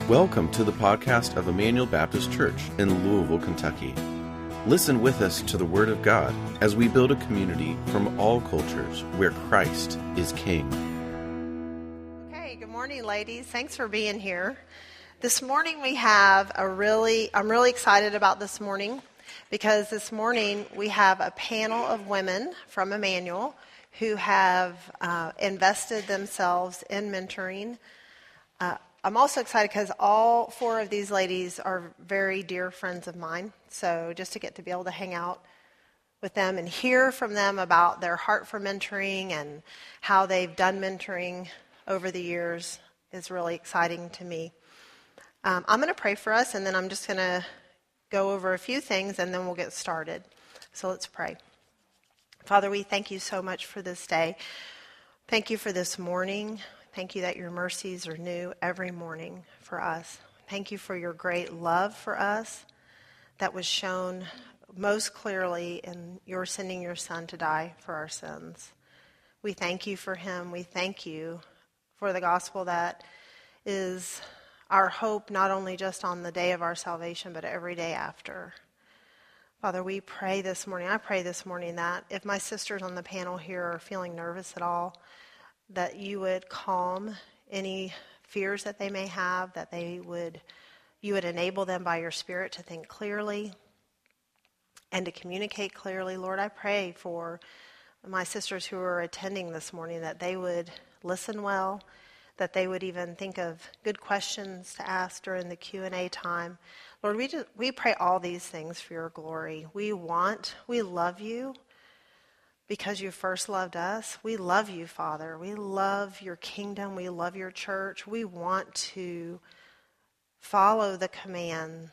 Welcome to the podcast of Emmanuel Baptist Church in Louisville, Kentucky. Listen with us to the Word of God as we build a community from all cultures where Christ is King. Okay, good morning, ladies. Thanks for being here. This morning we have I'm really excited about this morning because this morning we have a panel of women from Emmanuel who have invested themselves in mentoring. I'm also excited because all four of these ladies are very dear friends of mine. So just to get to be able to hang out with them and hear from them about their heart for mentoring and how they've done mentoring over the years is really exciting to me. I'm going to pray for us, and then I'm just going to go over a few things, and then we'll get started. So let's pray. Father, we thank you so much for this day. Thank you for this morning. Thank you that your mercies are new every morning for us. Thank you for your great love for us that was shown most clearly in your sending your Son to die for our sins. We thank you for him. We thank you for the gospel that is our hope, not only just on the day of our salvation, but every day after. Father, we pray this morning, I pray this morning that if my sisters on the panel here are feeling nervous at all, that you would calm any fears that they may have, that you would enable them by your Spirit to think clearly and to communicate clearly. Lord, I pray for my sisters who are attending this morning that they would listen well, that they would even think of good questions to ask during the Q&A time. Lord, we pray all these things for your glory. We love you. Because you first loved us. We love you, Father. We love your kingdom. We love your church. We want to follow the commands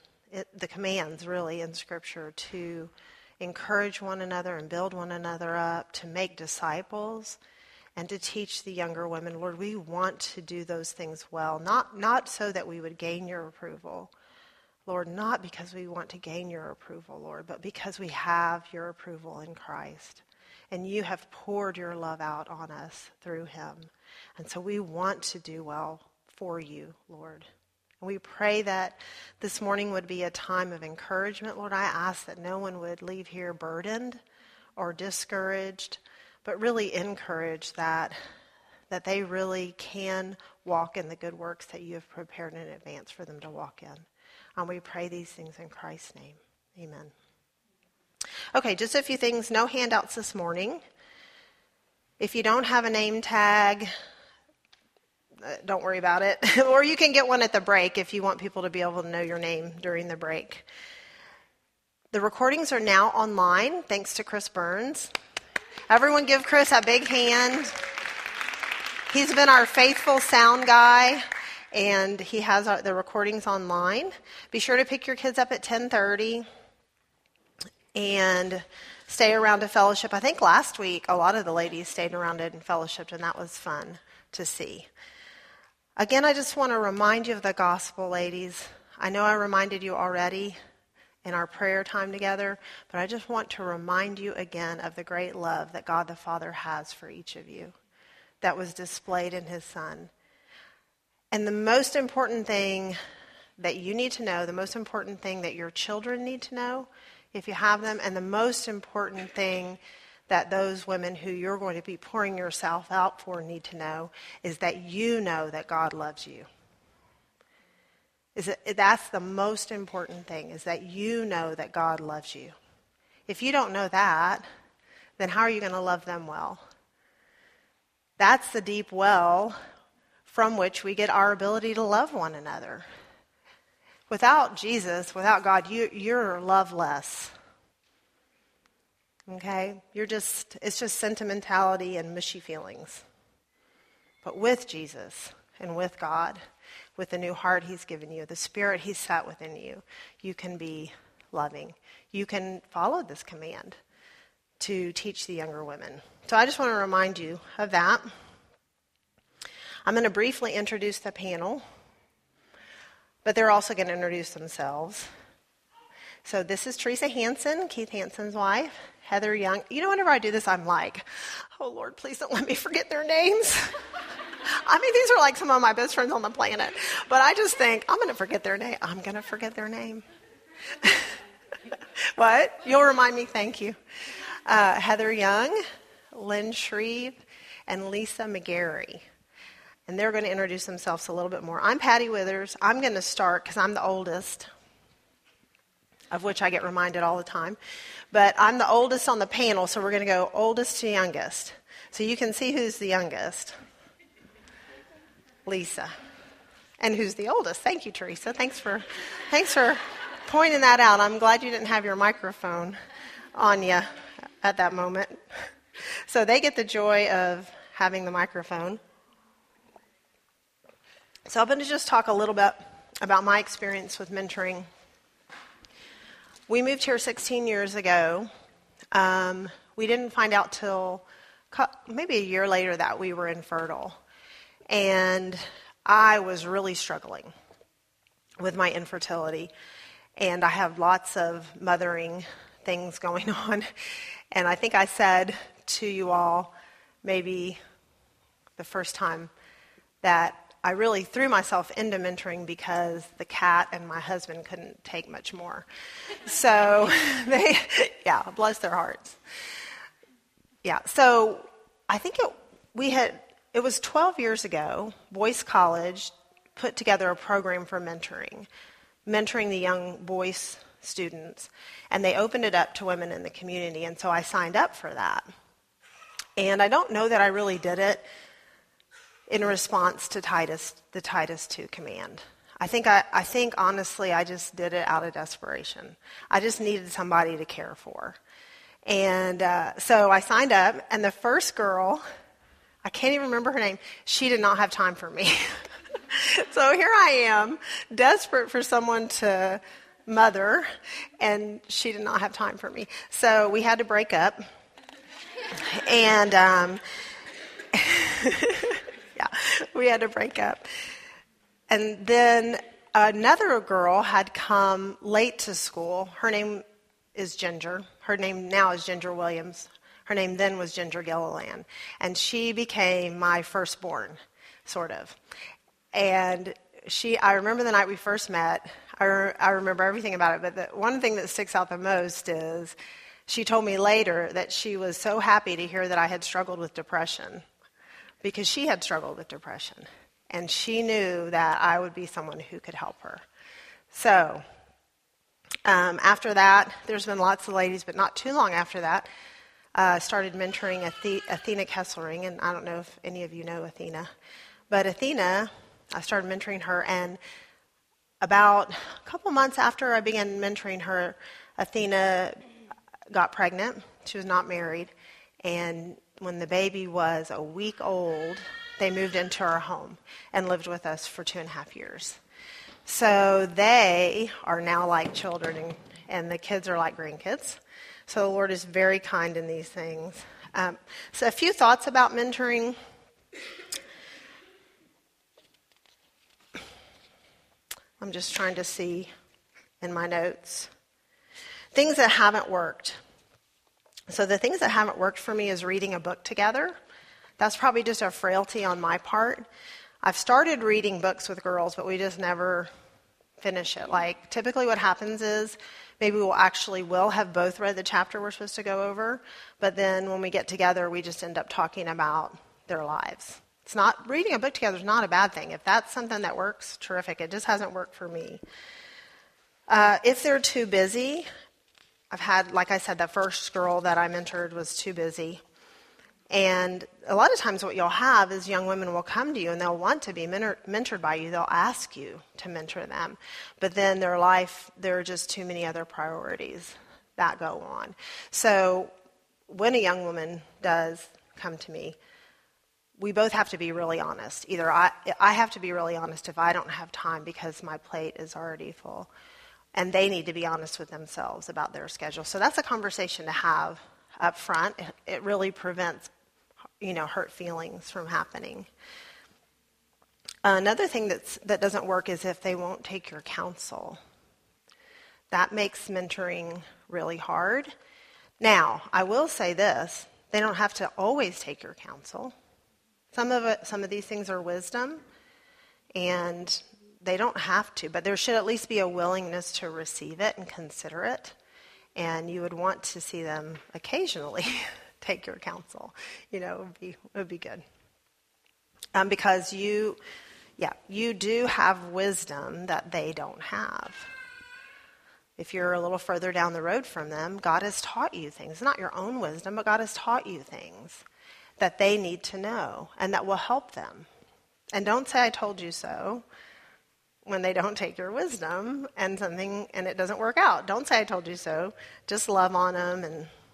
really in Scripture to encourage one another and build one another up, to make disciples, and to teach the younger women. Lord, we want to do those things well, not so that we would gain your approval. Lord, not because we want to gain your approval, Lord, but because we have your approval in Christ. And you have poured your love out on us through him. And so we want to do well for you, Lord. And we pray that this morning would be a time of encouragement. Lord, I ask that no one would leave here burdened or discouraged, but really encouraged that they really can walk in the good works that you have prepared in advance for them to walk in. And we pray these things in Christ's name. Amen. Okay, just a few things. No handouts this morning. If you don't have a name tag, don't worry about it. Or you can get one at the break if you want people to be able to know your name during the break. The recordings are now online, thanks to Chris Burns. Everyone give Chris a big hand. He's been our faithful sound guy, and he has the recordings online. Be sure to pick your kids up at 10:30. And stay around to fellowship. I think last week a lot of the ladies stayed around and fellowshiped, and that was fun to see. Again, I just want to remind you of the gospel, ladies. I know I reminded you already in our prayer time together, but I just want to remind you again of the great love that God the Father has for each of you that was displayed in his Son. And the most important thing that you need to know, the most important thing that your children need to know, if you have them, and the most important thing that those women who you're going to be pouring yourself out for need to know is that you know that God loves you. That's the most important thing, is that you know that God loves you. If you don't know that, then how are you going to love them well? That's the deep well from which we get our ability to love one another. Without Jesus, without God, you're loveless. Okay? It's just sentimentality and mushy feelings. But with Jesus and with God, with the new heart he's given you, the Spirit he's set within you, you can be loving. You can follow this command to teach the younger women. So I just want to remind you of that. I'm going to briefly introduce the panel, but they're also going to introduce themselves. So this is Teresa Hansen, Keith Hansen's wife. Heather Young. You know, whenever I do this, I'm like, oh, Lord, please don't let me forget their names. I mean, these are like some of my best friends on the planet. But I just think, I'm going to forget their name. I'm going to forget their name. What? You'll remind me, thank you. Heather Young, Lynn Shreve, and Lisa McGarry. And they're going to introduce themselves a little bit more. I'm Patty Withers. I'm going to start because I'm the oldest, of which I get reminded all the time. But I'm the oldest on the panel, so we're going to go oldest to youngest. So you can see who's the youngest. Lisa. And who's the oldest? Thank you, Teresa. Thanks for pointing that out. I'm glad you didn't have your microphone on you at that moment. So they get the joy of having the microphone. So I'm going to just talk a little bit about my experience with mentoring. We moved here 16 years ago. We didn't find out till maybe a year later that we were infertile. And I was really struggling with my infertility. And I have lots of mothering things going on. And I think I said to you all maybe the first time that I really threw myself into mentoring because the cat and my husband couldn't take much more. So bless their hearts. Yeah, so I think it was 12 years ago, Boyce College put together a program for mentoring the young Boyce students, and they opened it up to women in the community, and so I signed up for that. And I don't know that I really did it in response to the Titus II command. I think honestly I just did it out of desperation. I just needed somebody to care for. And so I signed up, and the first girl, I can't even remember her name, she did not have time for me. So here I am, desperate for someone to mother, and she did not have time for me. So we had to break up. And we had to break up. And then another girl had come late to school. Her name is Ginger. Her name now is Ginger Williams. Her name then was Ginger Gilliland. And she became my firstborn, sort of. And I remember the night we first met. I remember everything about it. But the one thing that sticks out the most is she told me later that she was so happy to hear that I had struggled with depression, because she had struggled with depression. And she knew that I would be someone who could help her. So after that, there's been lots of ladies, but not too long after that, I started mentoring Athena Kesselring. And I don't know if any of you know Athena. But Athena, I started mentoring her. And about a couple months after I began mentoring her, Athena got pregnant. She was not married. And when the baby was a week old, they moved into our home and lived with us for 2.5 years. So they are now like children, and the kids are like grandkids. So the Lord is very kind in these things. So a few thoughts about mentoring. I'm just trying to see in my notes. Things that haven't worked. So the things that haven't worked for me is reading a book together. That's probably just a frailty on my part. I've started reading books with girls, but we just never finish it. Like, typically what happens is maybe we'll have both read the chapter we're supposed to go over, but then when we get together, we just end up talking about their lives. Reading a book together is not a bad thing. If that's something that works, terrific. It just hasn't worked for me. If they're too busy, I've had, like I said, the first girl that I mentored was too busy. And a lot of times what you'll have is young women will come to you and they'll want to be mentored by you. They'll ask you to mentor them. But then their life, there are just too many other priorities that go on. So when a young woman does come to me, we both have to be really honest. Either I have to be really honest if I don't have time because my plate is already full. And they need to be honest with themselves about their schedule. So that's a conversation to have up front. It really prevents hurt feelings from happening. Another thing that doesn't work is if they won't take your counsel. That makes mentoring really hard. Now, I will say this, they don't have to always take your counsel. Some of these things are wisdom, and they don't have to, but there should at least be a willingness to receive it and consider it. And you would want to see them occasionally take your counsel. It would be good. Because you do have wisdom that they don't have. If you're a little further down the road from them, God has taught you things. Not your own wisdom, but God has taught you things that they need to know and that will help them. And don't say, I told you so, when they don't take your wisdom and it doesn't work out. Don't say, I told you so. Just love on them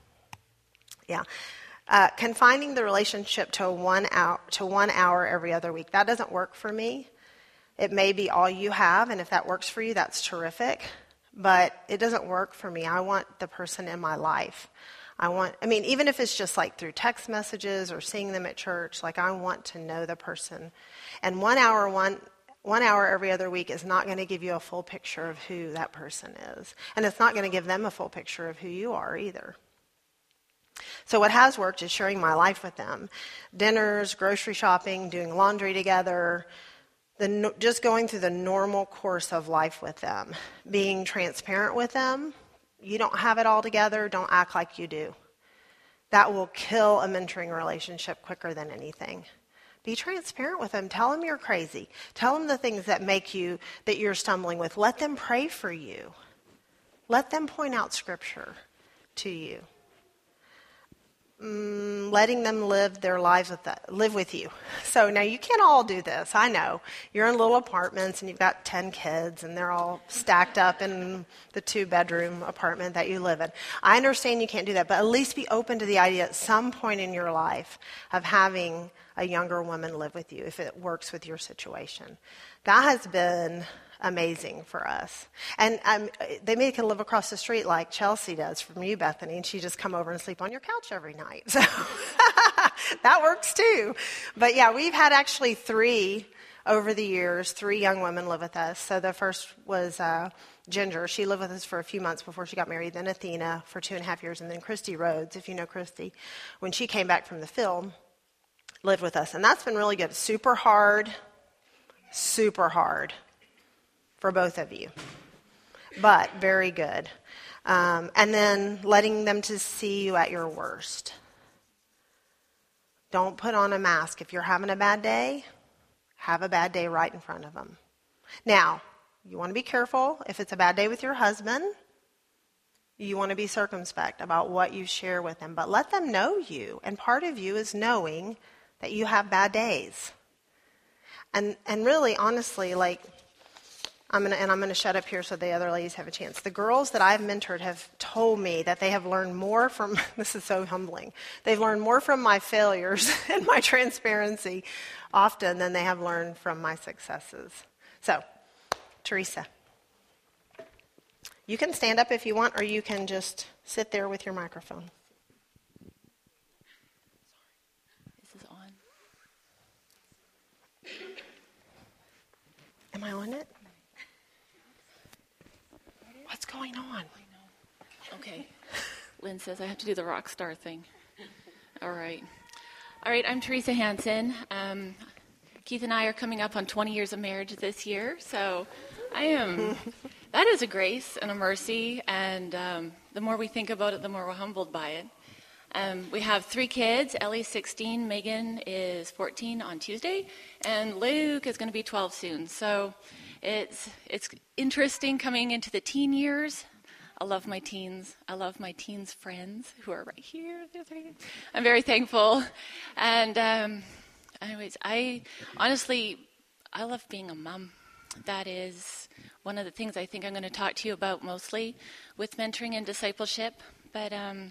confining the relationship to 1 hour every other week. That doesn't work for me. It may be all you have, and if that works for you, that's terrific. But it doesn't work for me. I want the person in my life. Even if it's just like through text messages or seeing them at church, I want to know the person. And 1 hour every other week is not going to give you a full picture of who that person is. And it's not going to give them a full picture of who you are either. So what has worked is sharing my life with them. Dinners, grocery shopping, doing laundry together, just going through the normal course of life with them. Being transparent with them. You don't have it all together. Don't act like you do. That will kill a mentoring relationship quicker than anything. Be transparent with them. Tell them you're crazy. Tell them the things that you're stumbling with. Let them pray for you. Let them point out Scripture to you. Letting them live their lives live with you. So now you can't all do this. I know. You're in little apartments and you've got 10 kids and they're all stacked up in the 2-bedroom apartment that you live in. I understand you can't do that, but at least be open to the idea at some point in your life of having a younger woman live with you if it works with your situation. That has been amazing for us. And they make her live across the street like Chelsea does from you, Bethany, and she just come over and sleep on your couch every night. So that works too. But yeah, we've had actually 3 over the years, 3 young women live with us. So the first was Ginger. She lived with us for a few months before she got married. Then Athena for 2.5 years. And then Christy Rhodes, if you know Christy, when she came back from the field, lived with us. And that's been really good. Super hard for both of you, but very good. And then letting them to see you at your worst. Don't put on a mask. If you're having a bad day, have a bad day right in front of them. Now, you want to be careful. If it's a bad day with your husband, you want to be circumspect about what you share with them, but let them know you. And part of you is knowing that you have bad days. And really, honestly, I'm going to shut up here so the other ladies have a chance. The girls that I've mentored have told me that they have learned more from, this is so humbling, they've learned more from my failures and my transparency often than they have learned from my successes. So, Teresa, you can stand up if you want, or you can just sit there with your microphone. This is on. Am I on it? What's going on? Okay. Lynn says I have to do the rock star thing. All right, I'm Teresa Hansen. Keith and I are coming up on 20 years of marriage this year, so that is a grace and a mercy, and the more we think about it, the more we're humbled by it. We have 3 kids. Ellie's 16, Megan is 14 on Tuesday, and Luke is going to be 12 soon. So it's interesting coming into the teen years. I love my teens. I love my teens friends who are right here. I'm very thankful. And anyways, I love being a mom. That is one of the things I think I'm going to talk to you about mostly with mentoring and discipleship. But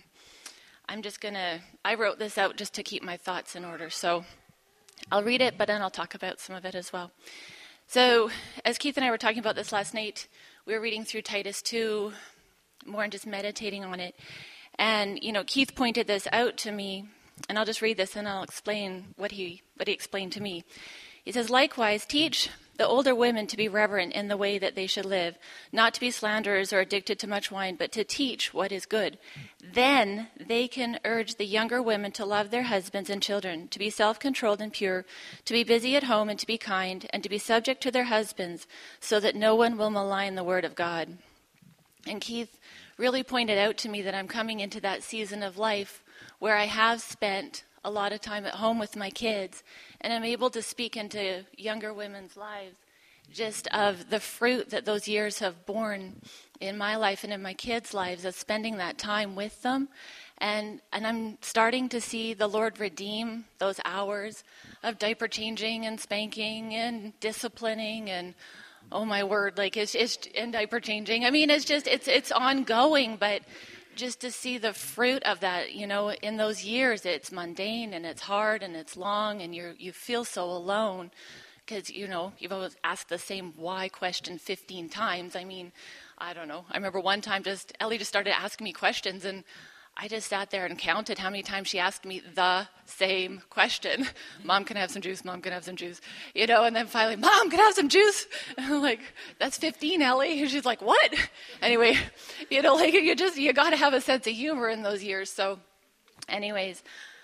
I wrote this out just to keep my thoughts in order. So I'll read it, but then I'll talk about some of it as well. So as Keith and I were talking about this last night, we were reading through Titus 2, more and just meditating on it. And, Keith pointed this out to me, and I'll just read this and I'll explain what he explained to me. He says, likewise, teach the older women to be reverent in the way that they should live, not to be slanderers or addicted to much wine, but to teach what is good. Then they can urge the younger women to love their husbands and children, to be self-controlled and pure, to be busy at home and to be kind, and to be subject to their husbands, so that no one will malign the word of God. And Keith really pointed out to me that I'm coming into that season of life where I have spent a lot of time at home with my kids, and I'm able to speak into younger women's lives just of the fruit that those years have borne in my life and in my kids' lives, of spending that time with them. And I'm starting to see the Lord redeem those hours of diaper changing and spanking and disciplining and, oh my word, like it's and diaper changing. I mean, it's ongoing, but just to see the fruit of that, in those years, it's mundane and it's hard and it's long, and you feel so alone because, you've always asked the same why question 15 times. I mean, I don't know. I remember one time Ellie just started asking me questions, and I just sat there and counted how many times she asked me the same question. Mom, can I have some juice? Mom, can I have some juice? And then finally, Mom, can I have some juice? And I'm like, that's 15, Ellie. And she's like, what? Anyway, you got to have a sense of humor in those years. So anyways,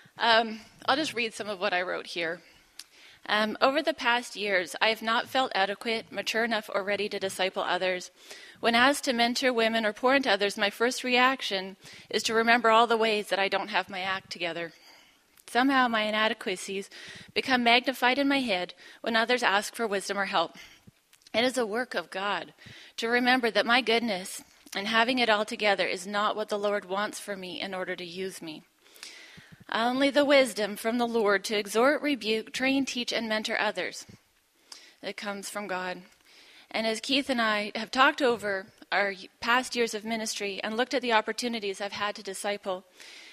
I'll just read some of what I wrote here. Over the past years, I have not felt adequate, mature enough, or ready to disciple others. When asked to mentor women or pour into others, my first reaction is to remember all the ways that I don't have my act together. Somehow my inadequacies become magnified in my head when others ask for wisdom or help. It is a work of God to remember that my goodness and having it all together is not what the Lord wants for me in order to use me. Only the wisdom from the Lord to exhort, rebuke, train, teach, and mentor others that comes from God. And as Keith and I have talked over our past years of ministry and looked at the opportunities I've had to disciple,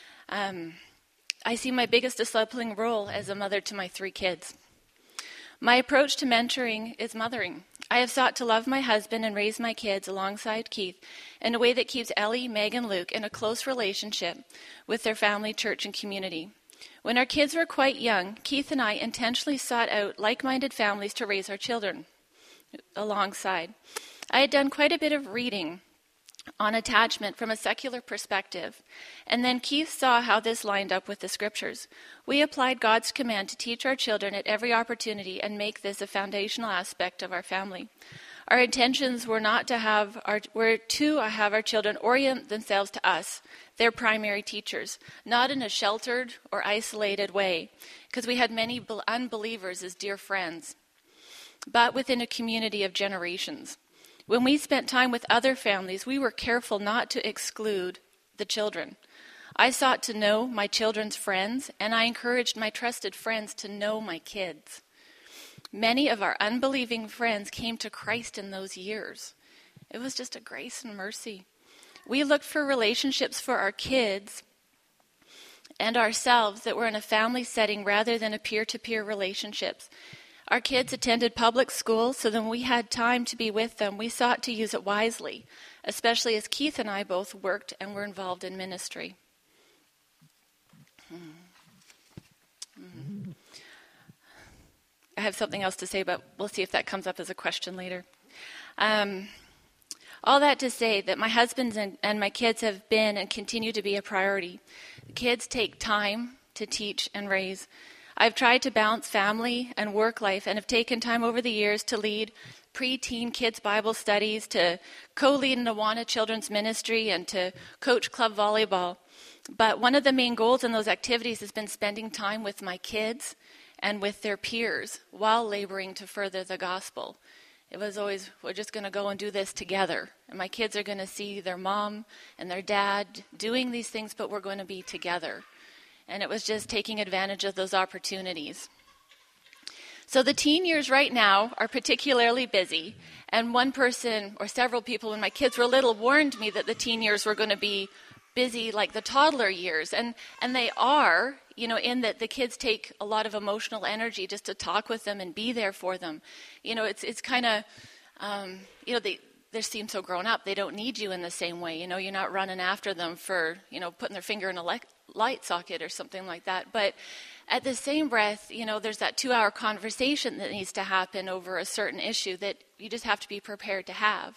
I see my biggest discipling role as a mother to my 3 kids. My approach to mentoring is mothering. I have sought to love my husband and raise my kids alongside Keith in a way that keeps Ellie, Meg, and Luke in a close relationship with their family, church, and community. When our kids were quite young, Keith and I intentionally sought out like-minded families to raise our children alongside. I had done quite a bit of reading on attachment from a secular perspective, and then Keith saw how this lined up with the scriptures. We applied God's command to teach our children at every opportunity and make this a foundational aspect of our family. Our intentions were to have our children orient themselves to us, their primary teachers, not in a sheltered or isolated way, because we had many unbelievers as dear friends, but within a community of generations. When we spent time with other families, we were careful not to exclude the children. I sought to know my children's friends, and I encouraged my trusted friends to know my kids. Many of our unbelieving friends came to Christ in those years. It was just a grace and mercy. We looked for relationships for our kids and ourselves that were in a family setting rather than a peer-to-peer relationships. Our kids attended public school, so then we had time to be with them. We sought to use it wisely, especially as Keith and I both worked and were involved in ministry. I have something else to say, but we'll see if that comes up as a question later. All that to say that my husband and my kids have been and continue to be a priority. The kids take time to teach and raise. I've tried to balance family and work life and have taken time over the years to lead pre-teen kids Bible studies, to co-lead an Awana Children's Ministry, and to coach club volleyball. But one of the main goals in those activities has been spending time with my kids and with their peers while laboring to further the gospel. It was always, we're just going to go and do this together. And my kids are going to see their mom and their dad doing these things, but we're going to be together. And it was just taking advantage of those opportunities. So the teen years right now are particularly busy. And one person or several people when my kids were little warned me that the teen years were going to be busy like the toddler years. And they are, in that the kids take a lot of emotional energy just to talk with them and be there for them. It's kind of, they seem so grown up. They don't need you in the same way. You're not running after them for, putting their finger in a light socket or something like that. But at the same breath, there's that 2-hour conversation that needs to happen over a certain issue that you just have to be prepared to have.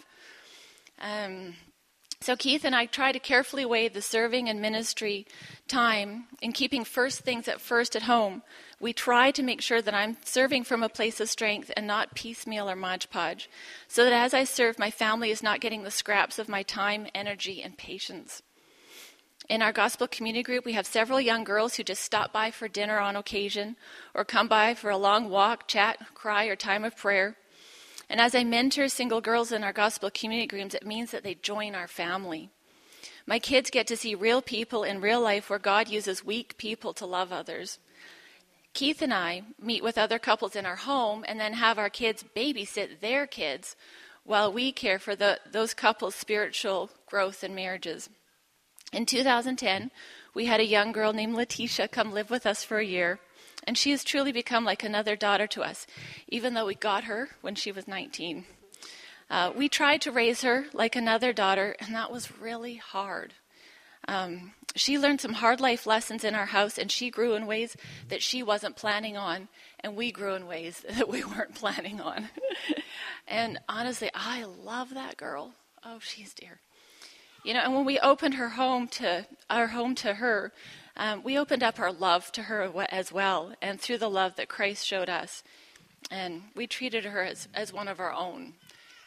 So Keith and I try to carefully weigh the serving and ministry time in keeping first things at first at home. We try to make sure that I'm serving from a place of strength and not piecemeal or Mod Podge, so that as I serve, my family is not getting the scraps of my time, energy, and patience. In our gospel community group, we have several young girls who just stop by for dinner on occasion or come by for a long walk, chat, cry, or time of prayer. And as I mentor single girls in our gospel community groups, it means that they join our family. My kids get to see real people in real life where God uses weak people to love others. Keith and I meet with other couples in our home and then have our kids babysit their kids while we care for those couples' spiritual growth and marriages. In 2010, we had a young girl named Letitia come live with us for a year, and she has truly become like another daughter to us, even though we got her when she was 19. We tried to raise her like another daughter, and that was really hard. She learned some hard life lessons in our house, and she grew in ways that she wasn't planning on, and we grew in ways that we weren't planning on. And honestly, I love that girl. Oh, she's dear. And when we opened our home to her, we opened up our love to her as well, and through the love that Christ showed us. And we treated her as one of our own.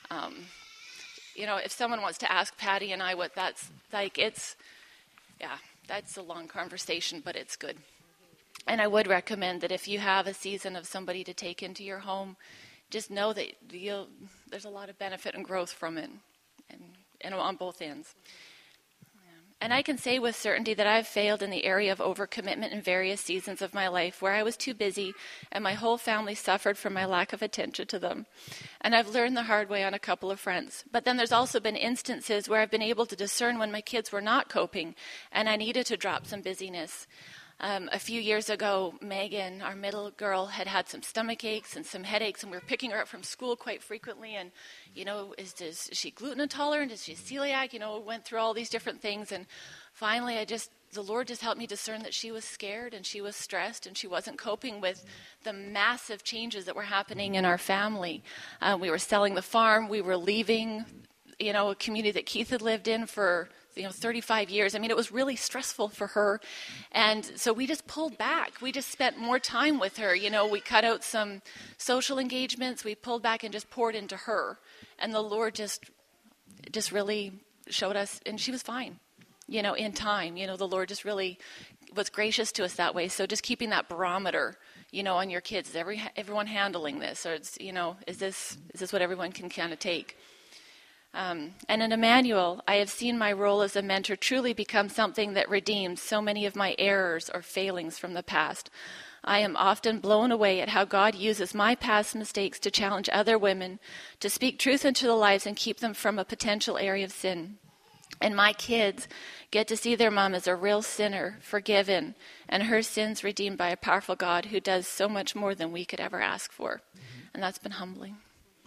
If someone wants to ask Patty and I what that's like, that's a long conversation, but it's good. And I would recommend that if you have a season of somebody to take into your home, just know that there's a lot of benefit and growth from it, and on both ends. And I can say with certainty that I've failed in the area of overcommitment in various seasons of my life where I was too busy and my whole family suffered from my lack of attention to them. And I've learned the hard way on a couple of fronts. But then there's also been instances where I've been able to discern when my kids were not coping and I needed to drop some busyness. A few years ago, Megan, our middle girl, had some stomach aches and some headaches, and we were picking her up from school quite frequently. And, is she gluten intolerant? Is she celiac? Went through all these different things. And finally, the Lord just helped me discern that she was scared and she was stressed and she wasn't coping with the massive changes that were happening in our family. We were selling the farm. We were leaving, a community that Keith had lived in for 35 years. I mean, it was really stressful for her. And so we just pulled back. We just spent more time with her. We cut out some social engagements. We pulled back and just poured into her. And the Lord just really showed us, and she was fine, in time. The Lord just really was gracious to us that way. So just keeping that barometer, on your kids. Is everyone handling this? Or, is this what everyone can kind of take? And in Emmanuel, I have seen my role as a mentor truly become something that redeems so many of my errors or failings from the past. I am often blown away at how God uses my past mistakes to challenge other women, to speak truth into their lives and keep them from a potential area of sin. And my kids get to see their mom as a real sinner, forgiven, and her sins redeemed by a powerful God who does so much more than we could ever ask for. And that's been humbling.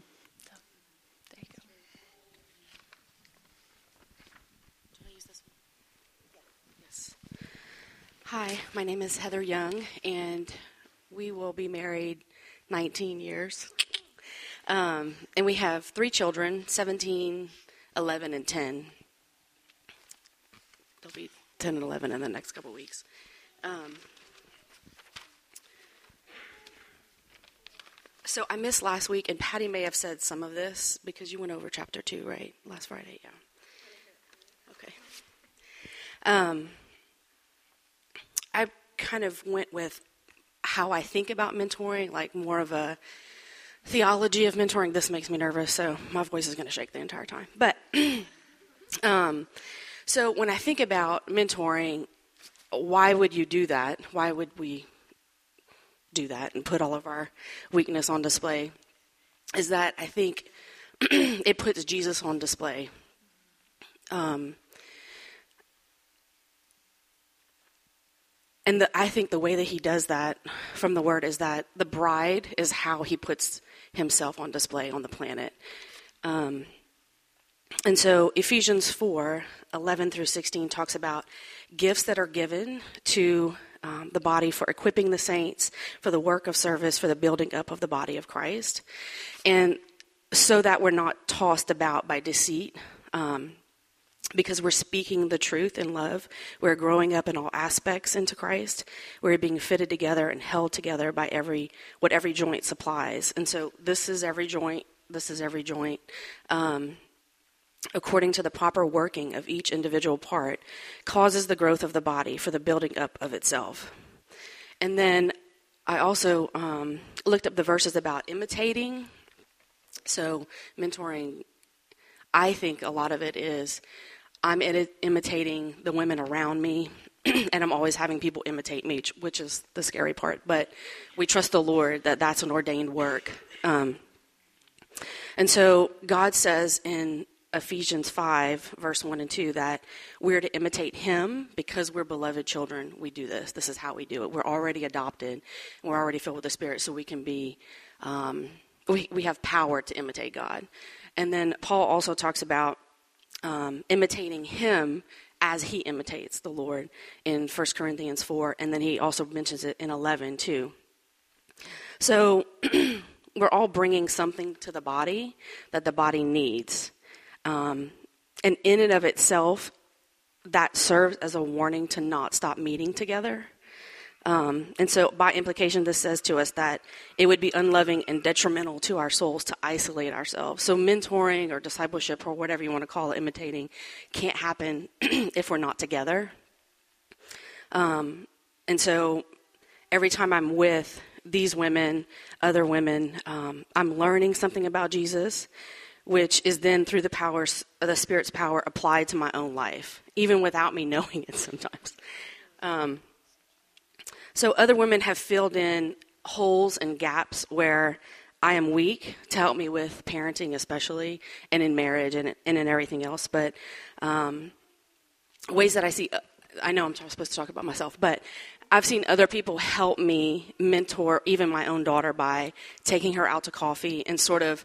Hi, my name is Heather Young, and we will be married 19 years. And we have 3 children, 17, 11, and 10. They'll be 10 and 11 in the next couple weeks. So I missed last week, and Patty may have said some of this because you went over chapter 2, right? Last Friday, yeah. Okay. I kind of went with how I think about mentoring, like more of a theology of mentoring. This makes me nervous, so my voice is going to shake the entire time. But so when I think about mentoring, why would you do that? Why would we do that and put all of our weakness on display? Is that I think it puts Jesus on display. And I think the way that he does that from the word is that the bride is how he puts himself on display on the planet. And so Ephesians 4, 11 through 16 talks about gifts that are given to the body for equipping the saints, for the work of service, for the building up of the body of Christ. And so that we're not tossed about by deceit, because we're speaking the truth in love. We're growing up in all aspects into Christ. We're being fitted together and held together by what every joint supplies. And so this is every joint. This is every joint. According to the proper working of each individual part, causes the growth of the body for the building up of itself. And then I also looked up the verses about imitating. So mentoring, I think a lot of it is I'm imitating the women around me, and I'm always having people imitate me, which is the scary part. But we trust the Lord that that's an ordained work. And so God says in Ephesians 5, verse 1 and 2, that we're to imitate him because we're beloved children. We do this. This is how we do it. We're already adopted. We're already filled with the Spirit, so we can be, we have power to imitate God. And then Paul also talks about imitating him as he imitates the Lord in 1 Corinthians 4, and then he also mentions it in 11 too. So we're all bringing something to the body that the body needs. And in and of itself, that serves as a warning to not stop meeting together. And so by implication, this says to us that it would be unloving and detrimental to our souls to isolate ourselves. So mentoring or discipleship or whatever you want to call it, imitating, can't happen if we're not together. And so every time I'm with these women, other women, I'm learning something about Jesus, which is then through the Spirit's power applied to my own life, even without me knowing it sometimes. So other women have filled in holes and gaps where I am weak to help me with parenting especially, and in marriage and in everything else. But ways that I see, I know I'm supposed to talk about myself, but I've seen other people help me mentor even my own daughter by taking her out to coffee and sort of,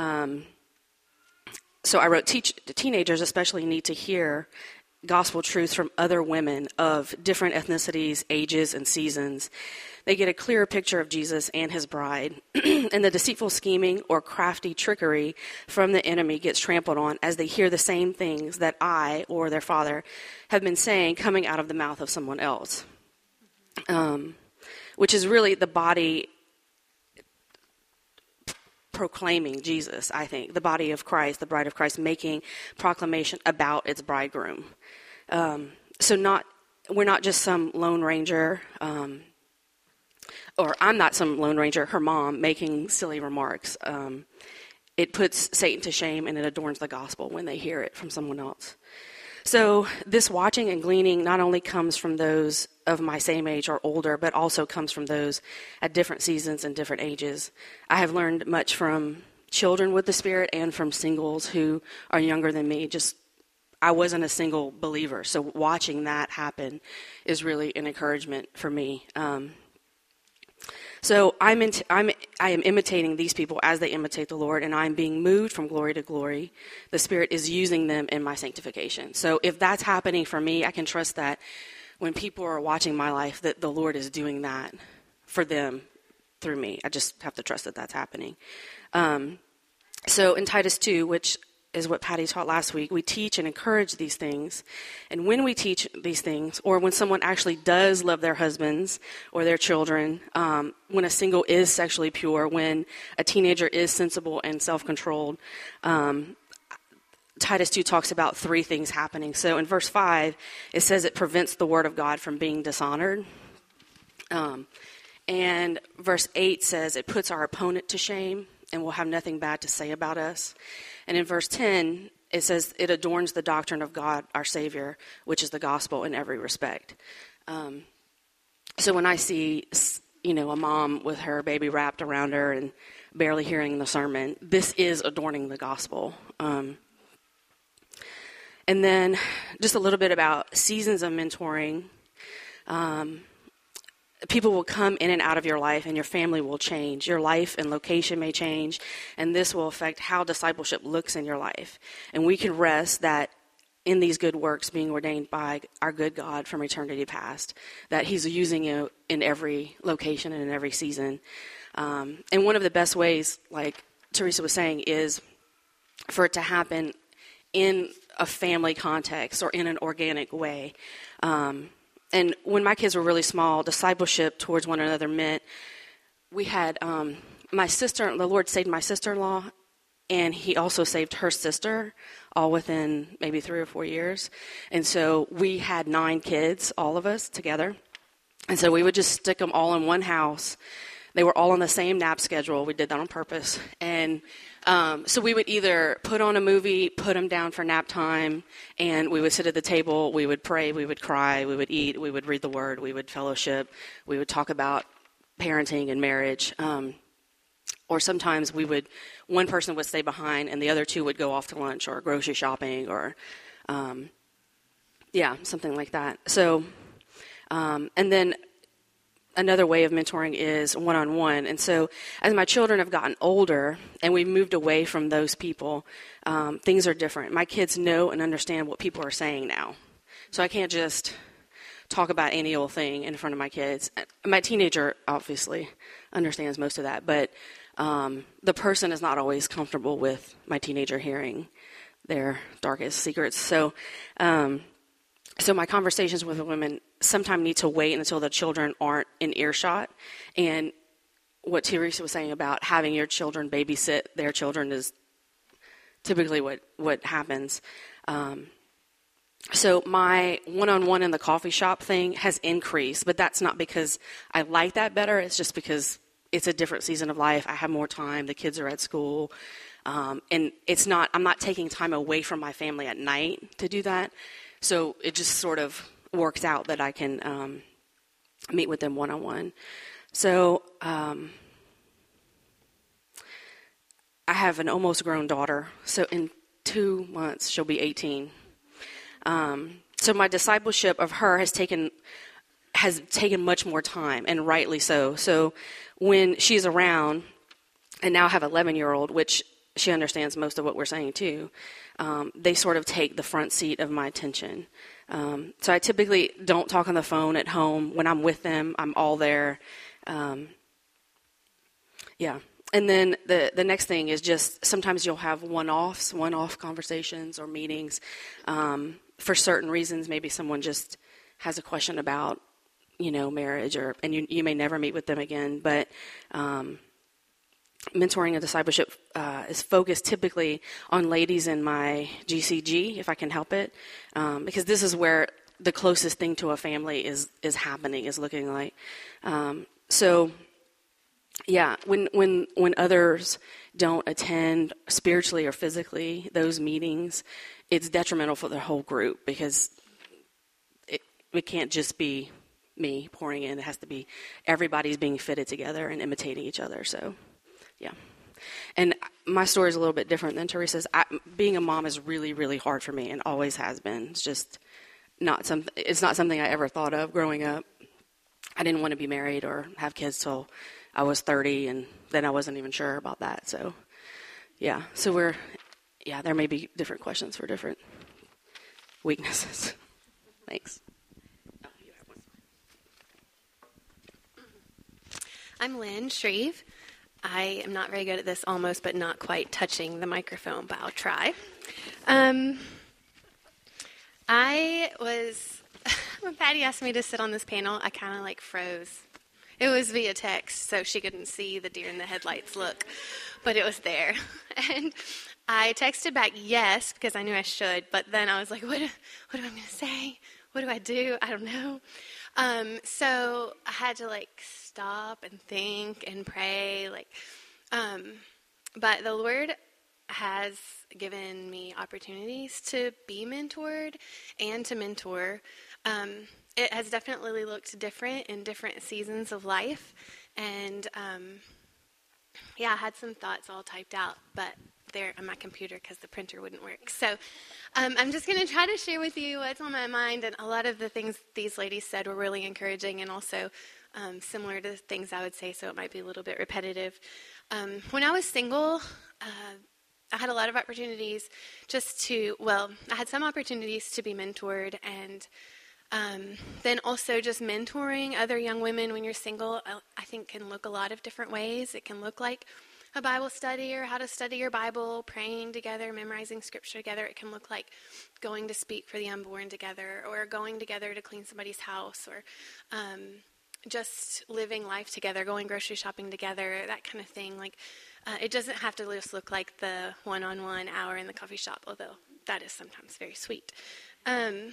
so I wrote, teenagers especially need to hear gospel truths from other women of different ethnicities, ages, and seasons. They get a clearer picture of Jesus and his bride, and the deceitful scheming or crafty trickery from the enemy gets trampled on as they hear the same things that I or their father have been saying coming out of the mouth of someone else, which is really the body proclaiming Jesus, I think, the body of Christ, the bride of Christ, making proclamation about its bridegroom. So we're not just some Lone Ranger, or I'm not some Lone Ranger, her mom, making silly remarks. It puts Satan to shame, and it adorns the gospel when they hear it from someone else. So this watching and gleaning not only comes from those of my same age or older, but also comes from those at different seasons and different ages. I have learned much from children with the Spirit and from singles who are younger than me. I wasn't a single believer, so watching that happen is really an encouragement for me. So I am imitating these people as they imitate the Lord, and I'm being moved from glory to glory. The Spirit is using them in my sanctification. So if that's happening for me, I can trust that when people are watching my life, that the Lord is doing that for them through me. I just have to trust that that's happening. So in Titus 2, which is what Patty taught last week, we teach and encourage these things. And when we teach these things, or when someone actually does love their husbands or their children, when a single is sexually pure, when a teenager is sensible and self-controlled, Titus 2 talks about three things happening. So in verse 5, it says it prevents the word of God from being dishonored. And verse 8 says it puts our opponent to shame and will have nothing bad to say about us. And in verse 10, it says it adorns the doctrine of God, our Savior, which is the gospel in every respect. So when I see, a mom with her baby wrapped around her and barely hearing the sermon, this is adorning the gospel. And then just a little bit about seasons of mentoring. People will come in and out of your life, and your family will change. Your life and location may change, and this will affect how discipleship looks in your life. And we can rest that in these good works being ordained by our good God from eternity past, that he's using you in every location and in every season. And one of the best ways, like Teresa was saying, is for it to happen in a family context or in an organic way. And when my kids were really small, discipleship towards one another meant we had the Lord saved my sister-in-law, and he also saved her sister, all within maybe 3 or 4 years. And so we had 9 kids, all of us together. And so we would just stick them all in one house. They were all on the same nap schedule. We did that on purpose. And so we would either put on a movie, put them down for nap time, and we would sit at the table, we would pray, we would cry, we would eat, we would read the Word, we would fellowship, we would talk about parenting and marriage. Or sometimes one person would stay behind and the other 2 would go off to lunch or grocery shopping or, something like that. So, and then another way of mentoring is one-on-one. And so as my children have gotten older and we've moved away from those people, things are different. My kids know and understand what people are saying now. So I can't just talk about any old thing in front of my kids. My teenager obviously understands most of that, but the person is not always comfortable with my teenager hearing their darkest secrets. So my conversations with the women sometimes need to wait until the children aren't in earshot. And what Teresa was saying about having your children babysit their children is typically what happens. So my one-on-one in the coffee shop thing has increased, but that's not because I like that better. It's just because it's a different season of life. I have more time. The kids are at school. And I'm not taking time away from my family at night to do that. So it just sort of works out that I can meet with them one-on-one. So I have an almost grown daughter. So in 2 months, she'll be 18. So my discipleship of her has taken much more time, and rightly so. So when she's around, and now I have an 11-year-old, which she understands most of what we're saying too, they sort of take the front seat of my attention. So I typically don't talk on the phone at home. When I'm with them, I'm all there. And then the next thing is just sometimes you'll have one-off conversations or meetings. For certain reasons, maybe someone just has a question about, marriage, and you may never meet with them again. But mentoring and discipleship is focused typically on ladies in my GCG, if I can help it, because this is where the closest thing to a family is happening, is looking like. When others don't attend spiritually or physically those meetings, it's detrimental for the whole group, because it can't just be me pouring in. It has to be everybody's being fitted together and imitating each other. So, yeah. And my story is a little bit different than Teresa's. Being a mom is really, really hard for me and always has been. It's just it's not something I ever thought of growing up. I didn't want to be married or have kids till I was 30, and then I wasn't even sure about that. So, yeah. So there may be different questions for different weaknesses. Thanks. I'm Lynn Shreve. I am not very good at this, almost, but not quite touching the microphone, but I'll try. When Patty asked me to sit on this panel, I kind of froze. It was via text, so she couldn't see the deer in the headlights look, but it was there. And I texted back yes, because I knew I should, but then I was like, what am I going to say? What do I do? I don't know. So I had to stop and think and pray, but the Lord has given me opportunities to be mentored and to mentor. It has definitely looked different in different seasons of life, and I had some thoughts all typed out, but they're on my computer because the printer wouldn't work. So I'm just going to try to share with you what's on my mind, and a lot of the things these ladies said were really encouraging and also similar to things I would say, so it might be a little bit repetitive. When I was single, I had a lot of opportunities I had some opportunities to be mentored, and then also just mentoring other young women when you're single, I think can look a lot of different ways. It can look like a Bible study or how to study your Bible, praying together, memorizing scripture together. It can look like going to speak for the unborn together, or going together to clean somebody's house, or just living life together, going grocery shopping together, that kind of thing. Like, it doesn't have to just look like the one-on-one hour in the coffee shop, although that is sometimes very sweet. And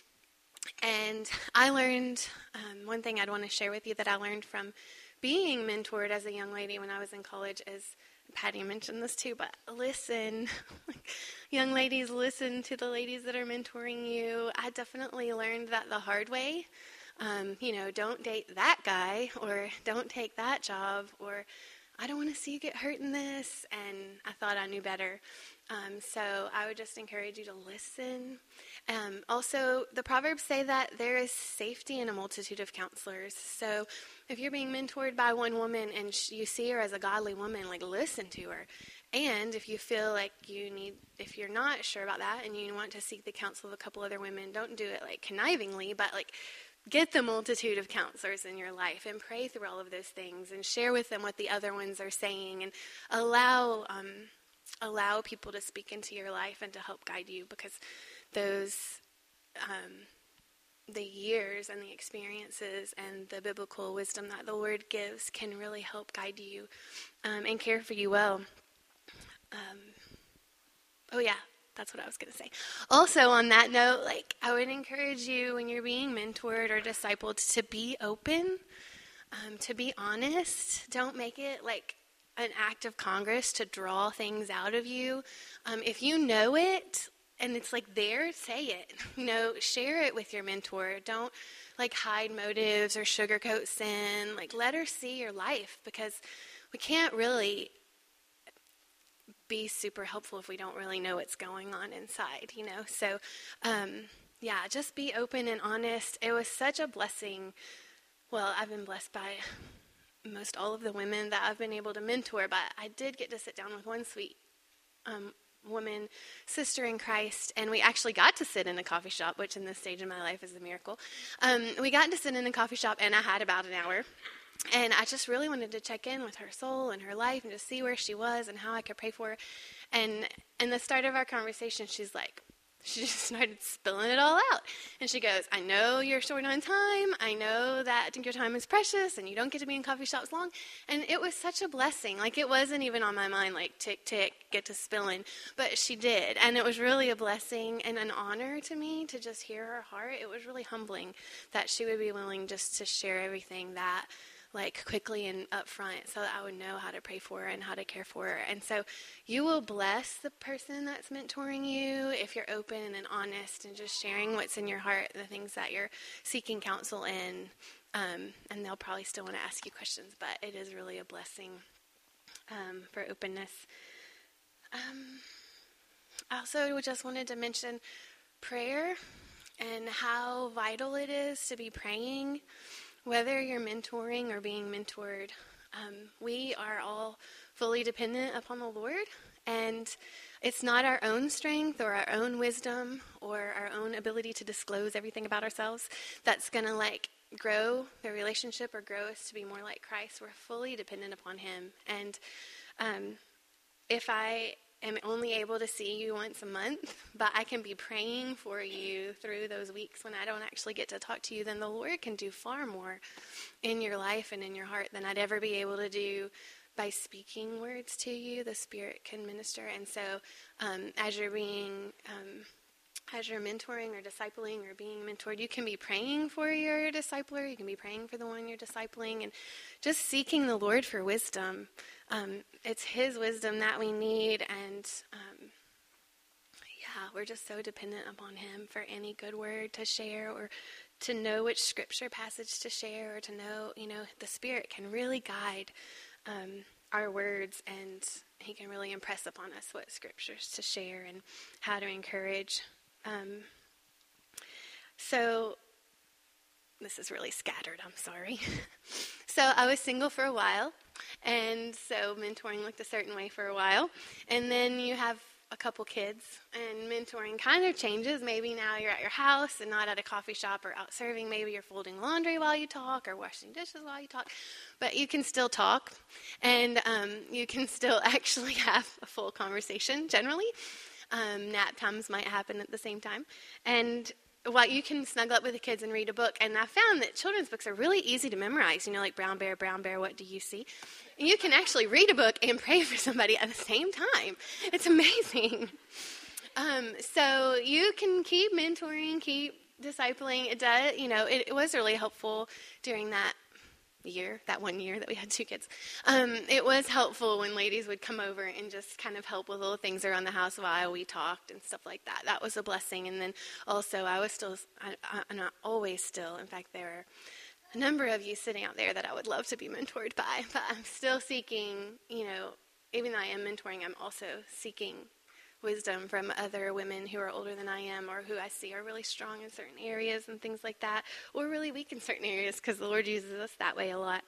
I learned, one thing I'd want to share with you that I learned from being mentored as a young lady when I was in college is, Patty mentioned this too, but listen. Young ladies, listen to the ladies that are mentoring you. I definitely learned that the hard way. Don't date that guy, or don't take that job, or I don't want to see you get hurt in this, and I thought I knew better. So I would just encourage you to listen. Also, the Proverbs say that there is safety in a multitude of counselors. So if you're being mentored by one woman and you see her as a godly woman, like, listen to her. And if you feel like if you're not sure about that and you want to seek the counsel of a couple other women, don't do it like connivingly, but like, get the multitude of counselors in your life and pray through all of those things and share with them what the other ones are saying, and allow people to speak into your life and to help guide you, because those the years and the experiences and the biblical wisdom that the Lord gives can really help guide you and care for you well. That's what I was going to say. Also, on that note, I would encourage you, when you're being mentored or discipled, to be open, to be honest. Don't make it like an act of Congress to draw things out of you. If you know it and it's there, say it. Share it with your mentor. Don't hide motives or sugarcoat sin. Let her see your life, because we can't really be super helpful if we don't really know what's going on inside, So, just be open and honest. It was such a blessing. Well, I've been blessed by most all of the women that I've been able to mentor, but I did get to sit down with one sweet woman, sister in Christ, and we actually got to sit in a coffee shop, which in this stage of my life is a miracle. We got to sit in a coffee shop, and I had about an hour. And I just really wanted to check in with her soul and her life and just see where she was and how I could pray for her. And in the start of our conversation, she just started spilling it all out. And she goes, I know you're short on time. I know that your time is precious and you don't get to be in coffee shops long. And it was such a blessing. It wasn't even on my mind, tick, tick, get to spilling. But she did. And it was really a blessing and an honor to me to just hear her heart. It was really humbling that she would be willing just to share everything that quickly and up front, so that I would know how to pray for her and how to care for her. And so you will bless the person that's mentoring you if you're open and honest and just sharing what's in your heart, the things that you're seeking counsel in. And they'll probably still want to ask you questions, but it is really a blessing for openness. I also just wanted to mention prayer and how vital it is to be praying. Whether you're mentoring or being mentored, we are all fully dependent upon the Lord, and it's not our own strength or our own wisdom or our own ability to disclose everything about ourselves that's going to grow the relationship or grow us to be more like Christ. We're fully dependent upon Him, and if I am only able to see you once a month, but I can be praying for you through those weeks when I don't actually get to talk to you, then the Lord can do far more in your life and in your heart than I'd ever be able to do by speaking words to you. The Spirit can minister. And so as you're mentoring or discipling or being mentored, you can be praying for your discipler. You can be praying for the one you're discipling, and just seeking the Lord for wisdom. It's His wisdom that we need, and we're just so dependent upon Him for any good word to share, or to know which scripture passage to share, or to know, the Spirit can really guide our words, and He can really impress upon us what scriptures to share and how to encourage. So this is really scattered, I'm sorry. So I was single for a while, and so mentoring looked a certain way for a while. And then you have a couple kids, and mentoring kind of changes. Maybe now you're at your house and not at a coffee shop or out serving. Maybe you're folding laundry while you talk or washing dishes while you talk. But you can still talk, and you can still actually have a full conversation generally. Nap times might happen at the same time. And while you can snuggle up with the kids and read a book, and I found that children's books are really easy to memorize, like Brown Bear, what do you see? And you can actually read a book and pray for somebody at the same time. It's amazing. So you can keep mentoring, keep discipling. It does, it was really helpful during that 1 year that we had 2 kids. It was helpful when ladies would come over and just kind of help with little things around the house while we talked and stuff like that. That was a blessing. And then also I'm not always still. In fact, there are a number of you sitting out there that I would love to be mentored by, but I'm still seeking, even though I am mentoring, I'm also seeking wisdom from other women who are older than I am, or who I see are really strong in certain areas and things like that, or really weak in certain areas, because the Lord uses us that way a lot.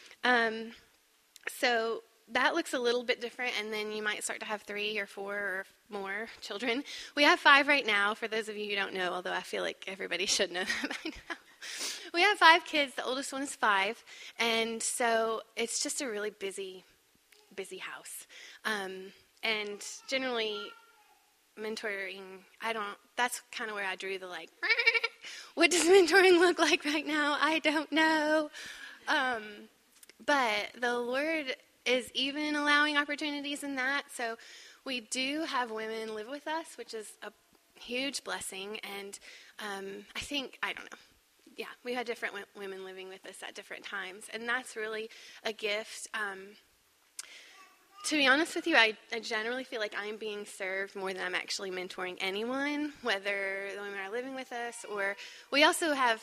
So that looks a little bit different, and then you might start to have 3 or 4 or more children. We have 5 right now, for those of you who don't know, although I feel like everybody should know that by now. We have 5 kids. The oldest one is 5, and so it's just a really busy house. And generally, mentoring, that's kind of where I drew the what does mentoring look like right now? I don't know. But the Lord is even allowing opportunities in that. So we do have women live with us, which is a huge blessing. And I don't know. Yeah, we had different women living with us at different times. And that's really a gift. To be honest with you, I generally feel like I'm being served more than I'm actually mentoring anyone, whether the women are living with us, or we also have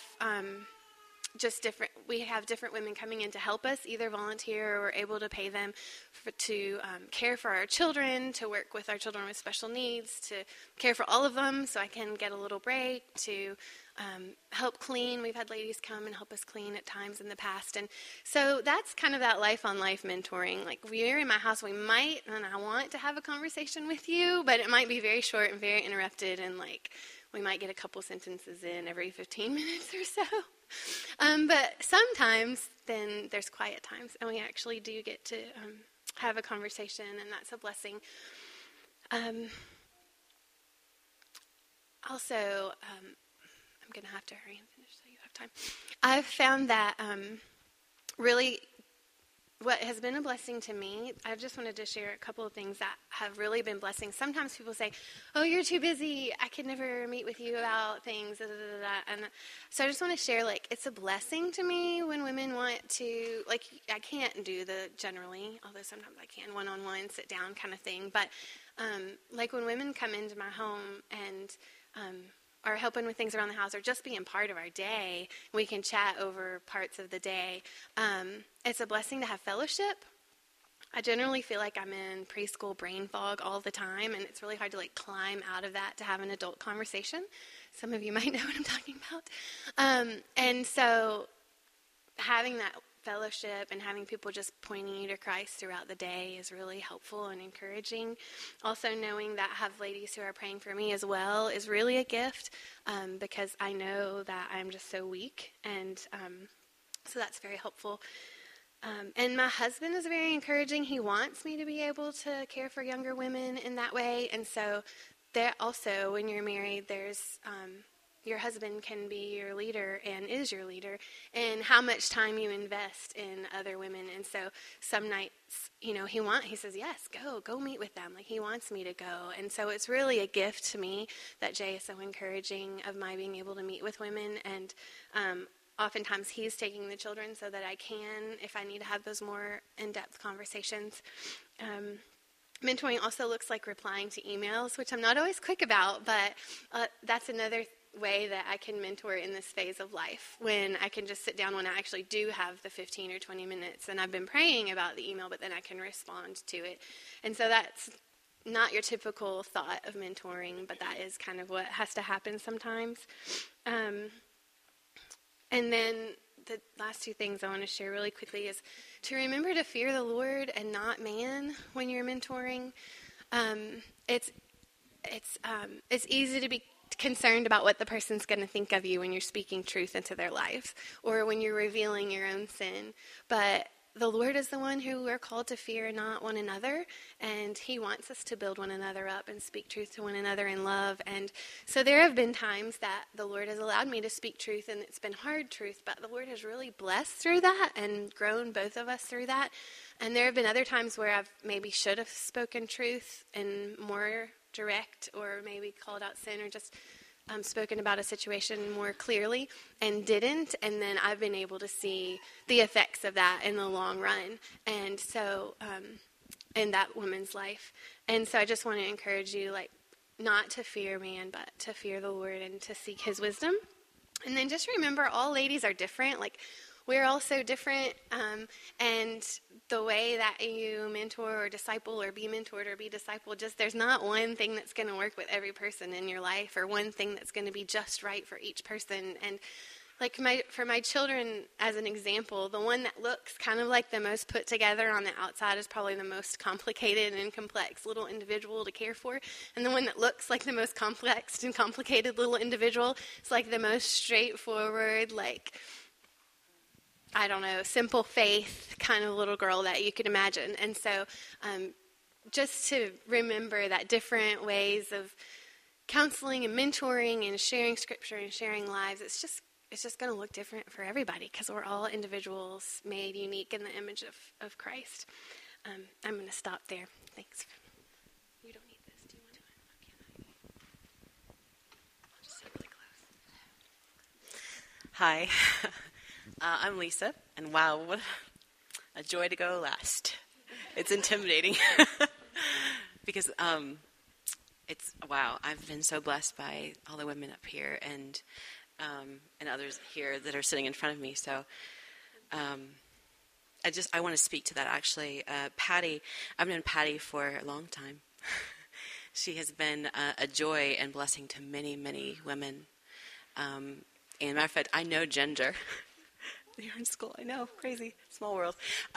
different women coming in to help us, either volunteer or we're able to pay them to care for our children, to work with our children with special needs, to care for all of them so I can get a little break, to help clean. We've had ladies come and help us clean at times in the past. And so that's kind of that life-on-life mentoring. Like, we're in my house, and I want to have a conversation with you, but it might be very short and very interrupted, and we might get a couple sentences in every 15 minutes or so. But sometimes then there's quiet times, and we actually do get to have a conversation, and that's a blessing. Also, I'm going to have to hurry and finish so you have time. I've found that really what has been a blessing to me, I just wanted to share a couple of things that have really been blessings. Sometimes people say, oh, you're too busy. I could never meet with you about things. Da, da, da, da. And so I just want to share, it's a blessing to me when women want to, I can't do generally, although sometimes I can, one-on-one, sit down kind of thing. But when women come into my home and are helping with things around the house, or just being part of our day, we can chat over parts of the day. It's a blessing to have fellowship. I generally feel like I'm in preschool brain fog all the time, and it's really hard to climb out of that to have an adult conversation. Some of you might know what I'm talking about. And so having that fellowship and having people just pointing you to Christ throughout the day is really helpful and encouraging. Also, knowing that I have ladies who are praying for me as well is really a gift, because I know that I'm just so weak, and so that's very helpful. And my husband is very encouraging. He wants me to be able to care for younger women in that way, and so there also, when you're married, there's your husband can be your leader and is your leader, and how much time you invest in other women. And so some nights, he says, yes, go meet with them. He wants me to go. And so it's really a gift to me that Jay is so encouraging of my being able to meet with women. And oftentimes he's taking the children so that I can, if I need to have those more in-depth conversations. Mentoring also looks like replying to emails, which I'm not always quick about, but that's another way that I can mentor in this phase of life, when I can just sit down when I actually do have the 15 or 20 minutes, and I've been praying about the email, but then I can respond to it. And so that's not your typical thought of mentoring, but that is kind of what has to happen sometimes. And then the last two things I want to share really quickly is to remember to fear the Lord and not man when you're mentoring. It's easy to be concerned about what the person's going to think of you when you're speaking truth into their lives or when you're revealing your own sin. But the Lord is the one who we're called to fear and not one another, and he wants us to build one another up and speak truth to one another in love. And so there have been times that the Lord has allowed me to speak truth, and it's been hard truth, but the Lord has really blessed through that and grown both of us through that. And there have been other times where I've maybe should have spoken truth and more direct, or maybe called out sin, or just spoken about a situation more clearly and didn't, and then I've been able to see the effects of that in the long run, and so in that woman's life. And so I just want to encourage you, like, not to fear man, but to fear the Lord and to seek his wisdom. And then just remember, all ladies are different. Like, we're all so different, and the way that you mentor or disciple or be mentored or be discipled, just there's not one thing that's going to work with every person in your life, or one thing that's going to be just right for each person. And like for my children, as an example, the one that looks kind of like the most put together on the outside is probably the most complicated and complex little individual to care for. And the one that looks like the most complex and complicated little individual is like the most straightforward, like, I don't know, simple faith kind of little girl that you could imagine. And so just to remember that different ways of counseling and mentoring and sharing scripture and sharing lives, it's just going to look different for everybody, because we're all individuals made unique in the image of Christ. I'm going to stop there. Thanks. You don't need this. Do you want to? Okay. I'll just sit really close. Hi. I'm Lisa, and wow, what a joy to go last. It's intimidating because I've been so blessed by all the women up here and others here that are sitting in front of me. So I want to speak to that, actually. Patty, I've known Patty for a long time. She has been a joy and blessing to many, many women. And matter of fact, I know Ginger. You're in school, I know, crazy, small world.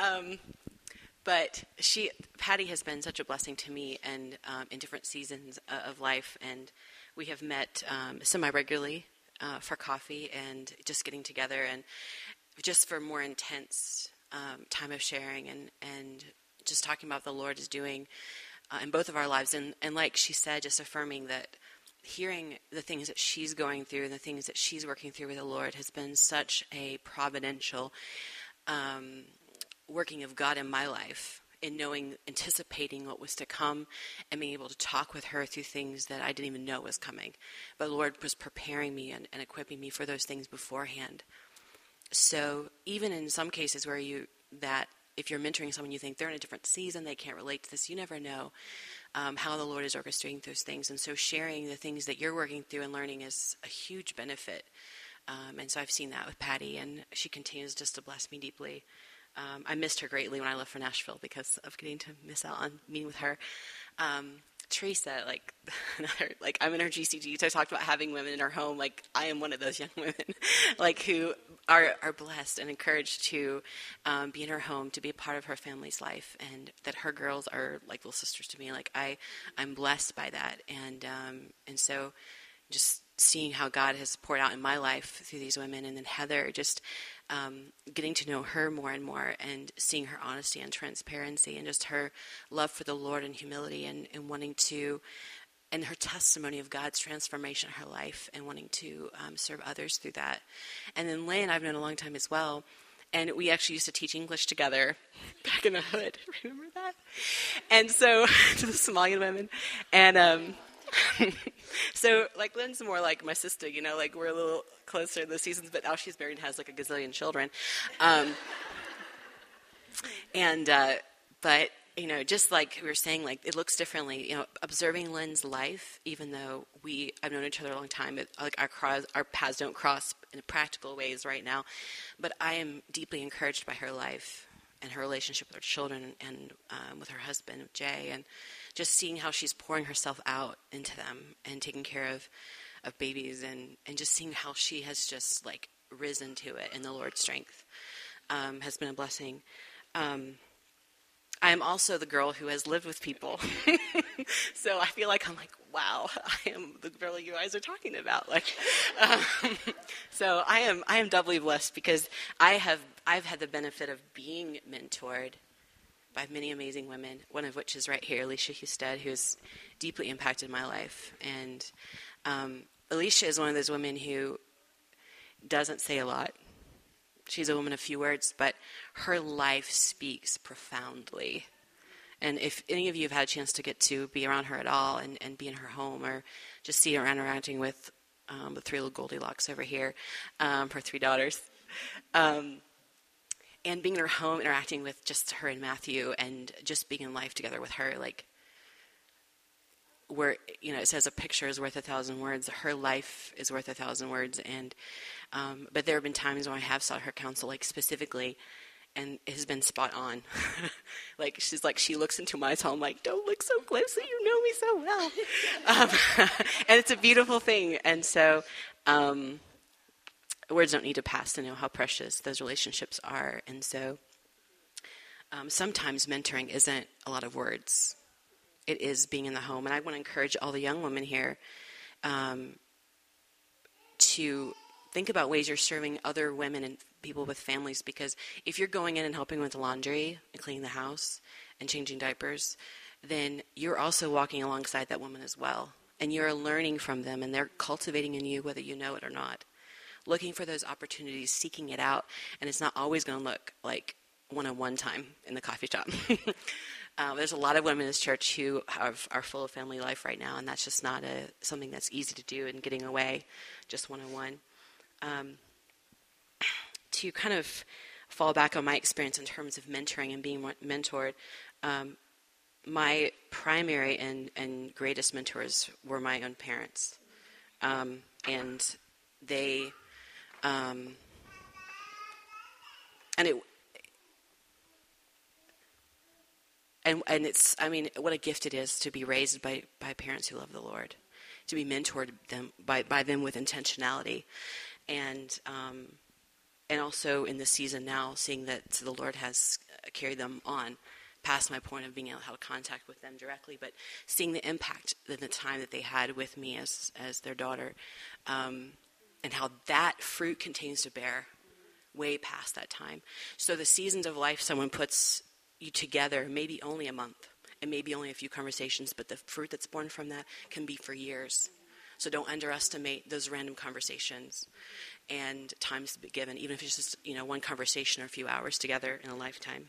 But Patty has been such a blessing to me, and in different seasons of life, and we have met semi-regularly for coffee and just getting together, and just for more intense time of sharing and just talking about what the Lord is doing in both of our lives, and like she said, just affirming that hearing the things that she's going through and the things that she's working through with the Lord has been such a providential working of God in my life, in anticipating what was to come and being able to talk with her through things that I didn't even know was coming. But the Lord was preparing me and equipping me for those things beforehand. So even in some cases where if you're mentoring someone, you think they're in a different season, they can't relate to this, you never know how the Lord is orchestrating those things. And so sharing the things that you're working through and learning is a huge benefit. And so I've seen that with Patty, and she continues just to bless me deeply. I missed her greatly when I left for Nashville because of getting to miss out on meeting with her. Teresa, I'm in her GCG, so I talked about having women in her home. Like, I am one of those young women, who are blessed and encouraged to be in her home, to be a part of her family's life, and that her girls are like little sisters to me. Like, I'm blessed by that, and so just seeing how God has poured out in my life through these women, and then Heather, just getting to know her more and more, and seeing her honesty and transparency, and just her love for the Lord and humility, and wanting to, and her testimony of God's transformation in her life, and wanting to serve others through that. And then Lynn, I've known a long time as well, and we actually used to teach English together back in the hood. Remember that? And so, to the Somalian women, and so, Lynn's more like my sister, we're a little closer in the seasons, but now she's married and has a gazillion children. But, just like we were saying, it looks differently, observing Lynn's life, even though I've known each other a long time, our paths don't cross in practical ways right now, but I am deeply encouraged by her life and her relationship with her children and with her husband, Jay, and just seeing how she's pouring herself out into them and taking care of babies, and just seeing how she has just risen to it in the Lord's strength has been a blessing. I am also the girl who has lived with people. So I feel like I'm like, wow, I am the girl you guys are talking about. So I am doubly blessed because I've had the benefit of being mentored by many amazing women, one of which is right here, Alicia Husted, who's deeply impacted my life. And Alicia is one of those women who doesn't say a lot. She's a woman of few words, but her life speaks profoundly. And if any of you have had a chance to get to be around her at all and be in her home or just see her interacting with the three little Goldilocks over here, her three daughters, and being in her home, interacting with just her and Matthew and just being in life together with her, like, where, it says a picture is worth 1,000 words. Her life is worth 1,000 words. And, but there have been times when I have sought her counsel, like specifically, and it has been spot on. Like, she looks into my soul. I'm like, don't look so closely. You know me so well. And it's a beautiful thing. And so, words don't need to pass to know how precious those relationships are. And so, sometimes mentoring isn't a lot of words. It is being in the home. And I want to encourage all the young women here to think about ways you're serving other women and people with families, because if you're going in and helping with the laundry and cleaning the house and changing diapers, then you're also walking alongside that woman as well. And you're learning from them, and they're cultivating in you whether you know it or not. Looking for those opportunities, seeking it out, and it's not always going to look like one-on-one time in the coffee shop. There's a lot of women in this church who are full of family life right now, and that's just not something that's easy to do and getting away just one-on-one. To kind of fall back on my experience in terms of mentoring and being mentored, my primary and greatest mentors were my own parents. And they, and it's, what a gift it is to be raised by parents who love the Lord, to be mentored by them with intentionality. And also in this season now, seeing that the Lord has carried them on past my point of being able to have contact with them directly, but seeing the impact in the time that they had with me as their daughter, and how that fruit continues to bear way past that time. So the seasons of life someone puts you together, maybe only a month, and maybe only a few conversations, but the fruit that's born from that can be for years. So don't underestimate those random conversations and times to be given, even if it's just, one conversation or a few hours together in a lifetime.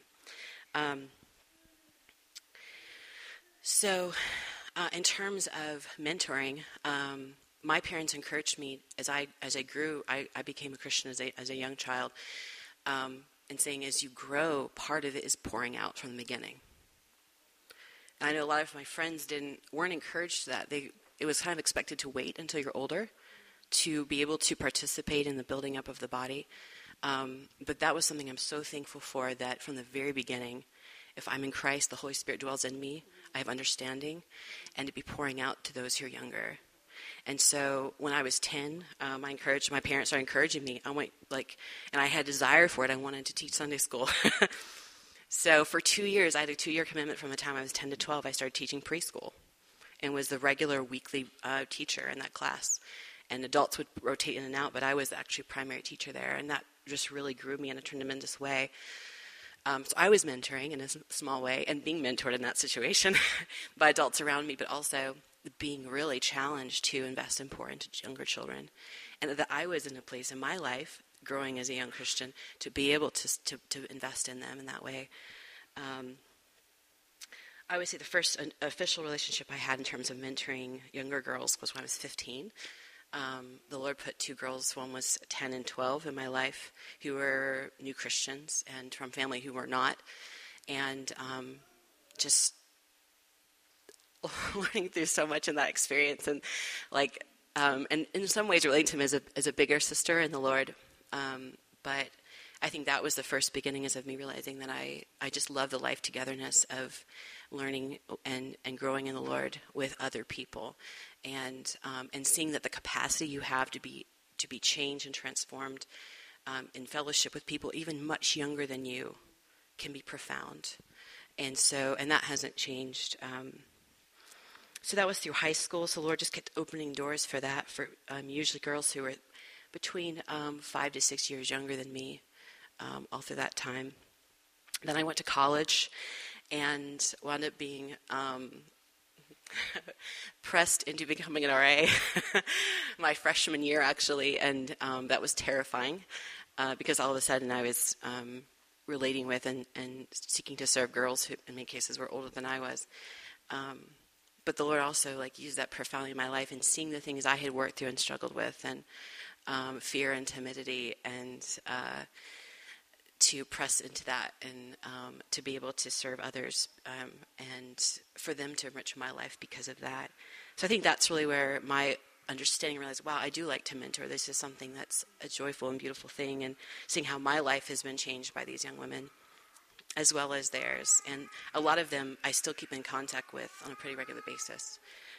So in terms of mentoring, my parents encouraged me as I grew. I became a Christian as a young child, and saying as you grow, part of it is pouring out from the beginning. And I know a lot of my friends weren't encouraged to that. It was kind of expected to wait until you're older to be able to participate in the building up of the body. But that was something I'm so thankful for, that from the very beginning, if I'm in Christ, the Holy Spirit dwells in me, I have understanding, and to be pouring out to those who are younger. And so when I was 10, my parents started encouraging me. And I had desire for it. I wanted to teach Sunday school. So for 2 years, I had a 2-year commitment from the time I was 10 to 12. I started teaching preschool and was the regular weekly teacher in that class. And adults would rotate in and out, but I was actually primary teacher there, and that just really grew me in a tremendous way. So I was mentoring in a small way and being mentored in that situation by adults around me, but also being really challenged to invest and pour into younger children. And that I was in a place in my life, growing as a young Christian, to be able to invest in them in that way. I would say the first official relationship I had in terms of mentoring younger girls was when I was 15. The Lord put 2 girls, one was 10 and 12 in my life, who were new Christians and from family who were not. And just learning through so much in that experience, and and in some ways relating to him as a bigger sister in the Lord. But I think that was the first beginnings of me realizing that I just love the life togetherness of learning and growing in the Lord with other people, and seeing that the capacity you have to be to be changed and transformed in fellowship with people even much younger than you can be profound. And that hasn't changed. So that was through high school. So the Lord just kept opening doors for that, for usually girls who were between 5 to 6 years younger than me all through that time. Then I went to college and wound up being pressed into becoming an RA my freshman year, actually, and that was terrifying because all of a sudden I was relating with and seeking to serve girls who, in many cases, were older than I was. But the Lord also used that profoundly in my life, and seeing the things I had worked through and struggled with, and fear and timidity, and to press into that, and to be able to serve others, and for them to enrich my life because of that. So I think that's really where my understanding realized, wow, I do like to mentor. This is something that's a joyful and beautiful thing, and seeing how my life has been changed by these young women as well as theirs. And a lot of them I still keep in contact with on a pretty regular basis.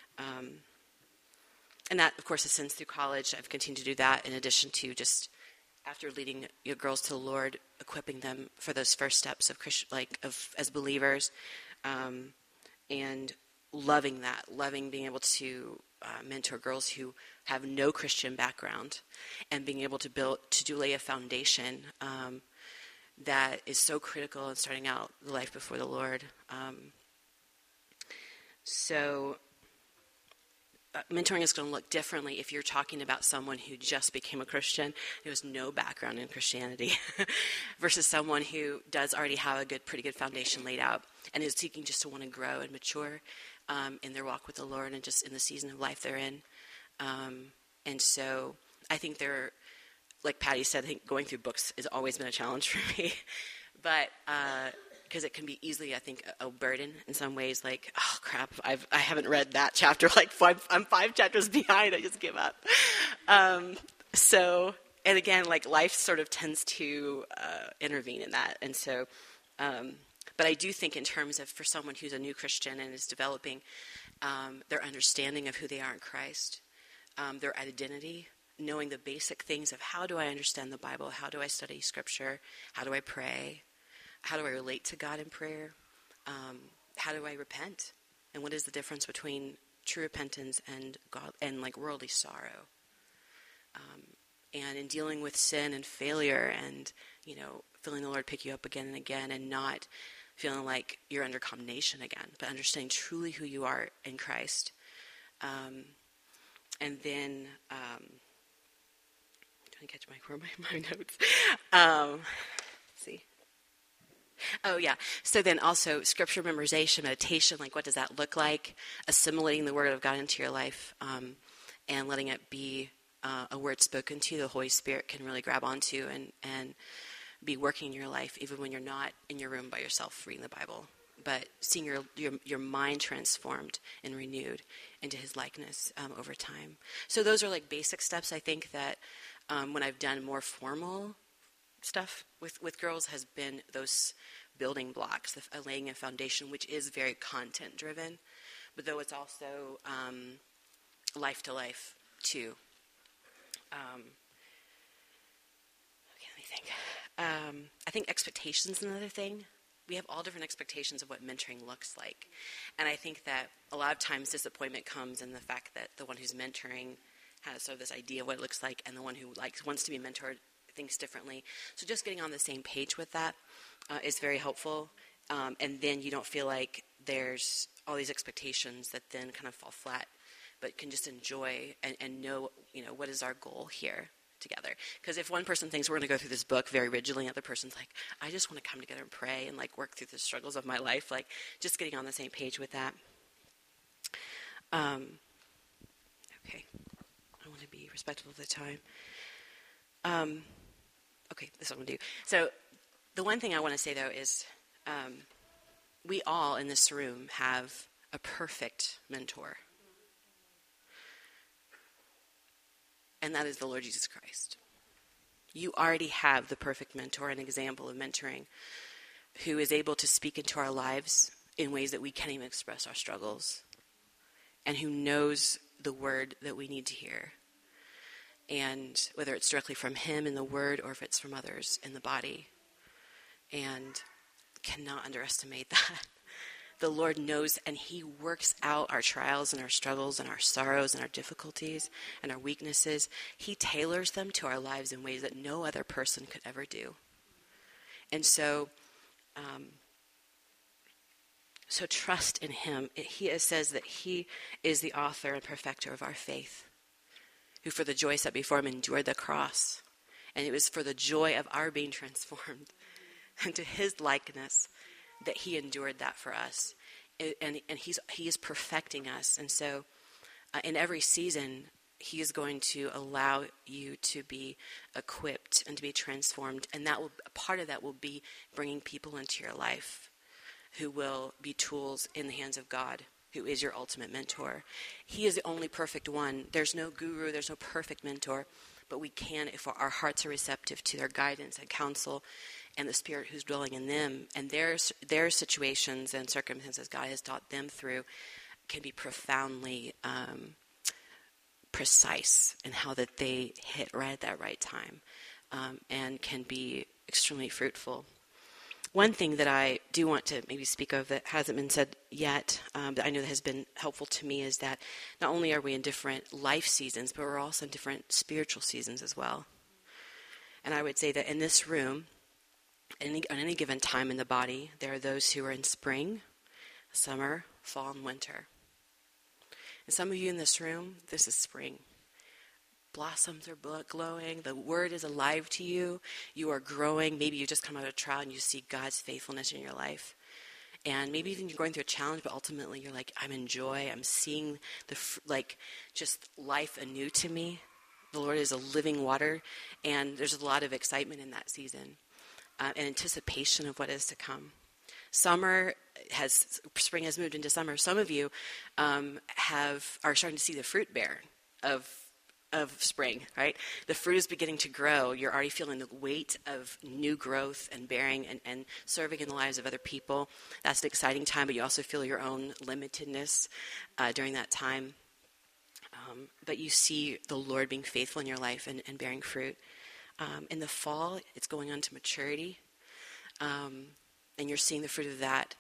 And that, of course, has since through college. I've continued to do that in addition to just after leading your girls to the Lord, equipping them for those first steps of as believers, and loving being able to mentor girls who have no Christian background, and being able to lay a foundation that is so critical in starting out the life before the Lord. Mentoring is going to look differently if you're talking about someone who just became a Christian, who has no background in Christianity, versus someone who does already have a pretty good foundation laid out and is seeking just to want to grow and mature in their walk with the Lord and just in the season of life they're in. And so I think like Patty said, I think going through books has always been a challenge for me, but because it can be easily, I think, a burden in some ways. Like, oh crap, I haven't read that chapter. I'm 5 chapters behind. I just give up. And again, life sort of tends to intervene in that. And so, but I do think in terms of for someone who's a new Christian and is developing their understanding of who they are in Christ, their identity, knowing the basic things of how do I understand the Bible, how do I study Scripture, how do I pray, how do I relate to God in prayer, how do I repent, and what is the difference between true repentance and God and worldly sorrow, and in dealing with sin and failure, and feeling the Lord pick you up again and again, and not feeling like you're under condemnation again, but understanding truly who you are in Christ, and then. Trying to catch my notes. Let's see. Oh, yeah. So then also scripture memorization, meditation, what does that look like? Assimilating the Word of God into your life, and letting it be a word spoken to you, the Holy Spirit can really grab onto and be working in your life, even when you're not in your room by yourself reading the Bible, but seeing your mind transformed and renewed into His likeness over time. So those are basic steps, I think, that when I've done more formal stuff with girls has been those building blocks, laying a foundation, which is very content driven, but though it's also life to life too. Okay, let me think. I think expectations is another thing. We have all different expectations of what mentoring looks like, and I think that a lot of times disappointment comes in the fact that the one who's mentoring has sort of this idea of what it looks like, and the one who wants to be mentored thinks differently. So just getting on the same page with that is very helpful, and then you don't feel like there's all these expectations that then kind of fall flat, but can just enjoy and know, what is our goal here together. Because if one person thinks we're going to go through this book very rigidly, another person's like, I just want to come together and pray and work through the struggles of my life, just getting on the same page with that. Okay. I want to be respectful of the time. Okay, this is what I'm going to do. So the one thing I want to say, though, is we all in this room have a perfect mentor. And that is the Lord Jesus Christ. You already have the perfect mentor, an example of mentoring, who is able to speak into our lives in ways that we can't even express our struggles, and who knows the word that we need to hear. and whether it's directly from him in the word or if it's from others in the body. And cannot underestimate that. The Lord knows, and he works out our trials and our struggles and our sorrows and our difficulties and our weaknesses. He tailors them to our lives in ways that no other person could ever do. And so trust in him. It says that he is the author and perfecter of our faith, who for the joy set before him endured the cross. And it was for the joy of our being transformed into his likeness that he endured that for us. And he is perfecting us. And so in every season, he is going to allow you to be equipped and to be transformed. And that will, a part of that will be bringing people into your life who will be tools in the hands of God, who is your ultimate mentor. He is the only perfect one. There's no guru, there's no perfect mentor, but we can, if our hearts are receptive to their guidance and counsel and the Spirit who's dwelling in them, and their situations and circumstances God has taught them through can be profoundly precise in how that they hit right at that right time, and can be extremely fruitful. One thing that I do want to maybe speak of that hasn't been said yet, that I know that has been helpful to me, is that not only are we in different life seasons, but we're also in different spiritual seasons as well. And I would say that in this room, on any given time in the body, there are those who are in spring, summer, fall, and winter. And some of you in this room, this is spring. Blossoms are glowing. The word is alive to you. You are growing. Maybe you just come out of a trial and you see God's faithfulness in your life. And maybe even you're going through a challenge, but ultimately you're like, I'm in joy. I'm seeing just life anew to me. The Lord is a living water, and there's a lot of excitement in that season, and anticipation of what is to come. Spring has moved into summer. Some of you are starting to see the fruit bear of spring, right? The fruit is beginning to grow. You're already feeling the weight of new growth and bearing and serving in the lives of other people. That's an exciting time, but you also feel your own limitedness during that time. But you see the Lord being faithful in your life and bearing fruit. In the fall, it's going on to maturity, and you're seeing the fruit of that.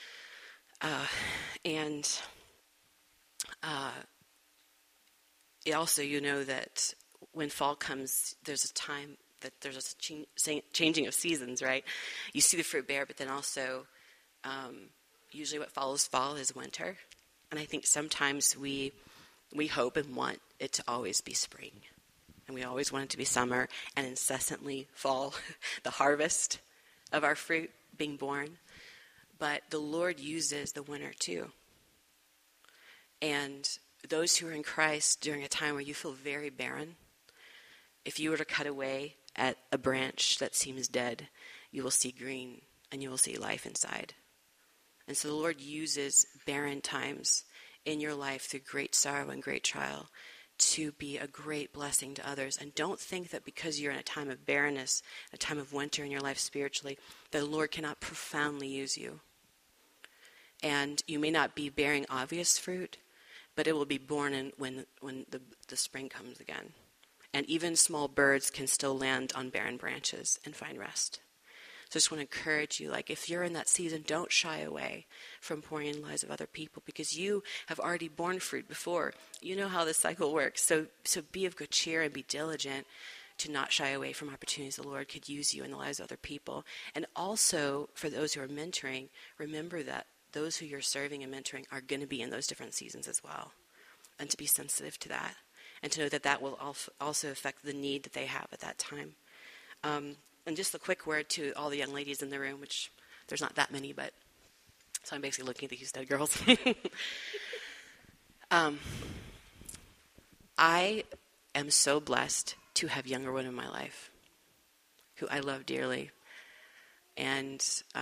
Also, you know that when fall comes, there's a time that there's a changing of seasons, right? You see the fruit bear, but then also usually what follows fall is winter. And I think sometimes we hope and want it to always be spring. And we always want it to be summer and incessantly fall, the harvest of our fruit being born. But the Lord uses the winter too. And those who are in Christ during a time where you feel very barren, if you were to cut away at a branch that seems dead, you will see green and you will see life inside. And so the Lord uses barren times in your life through great sorrow and great trial to be a great blessing to others. And don't think that because you're in a time of barrenness, a time of winter in your life spiritually, that the Lord cannot profoundly use you. And you may not be bearing obvious fruit, but it will be born when the spring comes again. And even small birds can still land on barren branches and find rest. So I just want to encourage you, if you're in that season, don't shy away from pouring in the lives of other people, because you have already borne fruit before. You know how this cycle works. So be of good cheer and be diligent to not shy away from opportunities the Lord could use you in the lives of other people. And also, for those who are mentoring, remember that those who you're serving and mentoring are going to be in those different seasons as well. And to be sensitive to that. And to know that will also affect the need that they have at that time. And just a quick word to all the young ladies in the room, which there's not that many, but so I'm basically looking at the Houston girls. I am so blessed to have younger women in my life who I love dearly. And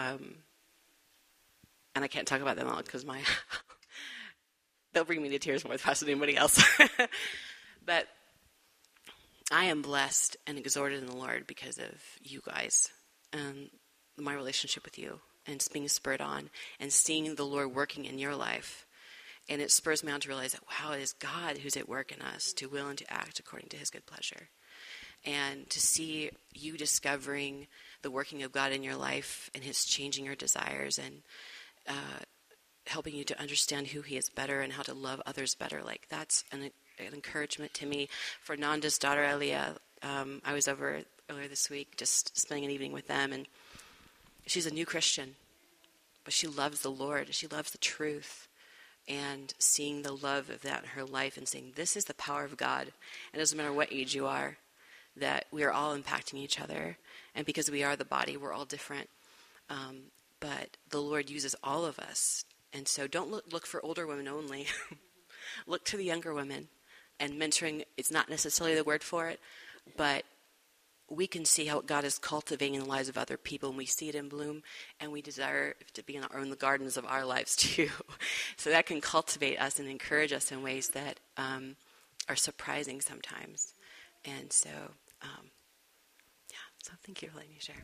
I can't talk about them all because they'll bring me to tears more than anybody else. But I am blessed and exhorted in the Lord because of you guys and my relationship with you and being spurred on and seeing the Lord working in your life And it spurs me on to realize that, wow, it is God who's at work in us to will and to act according to his good pleasure. And to see you discovering the working of God in your life and his changing your desires and helping you to understand who he is better and how to love others better, like that's an encouragement to me. For Nanda's daughter, Elia, I was over earlier this week just spending an evening with them, and she's a new Christian, but she loves the Lord. She loves the truth. And seeing the love of that in her life and saying, this is the power of God. And it doesn't matter what age you are, that we are all impacting each other. And because we are the body, we're all different. But the Lord uses all of us. And so don't look for older women only. Look to the younger women. And mentoring, it's not necessarily the word for it, but we can see how God is cultivating the lives of other people, and we see it in bloom, and we desire to be in the gardens of our lives too. So that can cultivate us and encourage us in ways that are surprising sometimes. And so, so thank you for letting me share.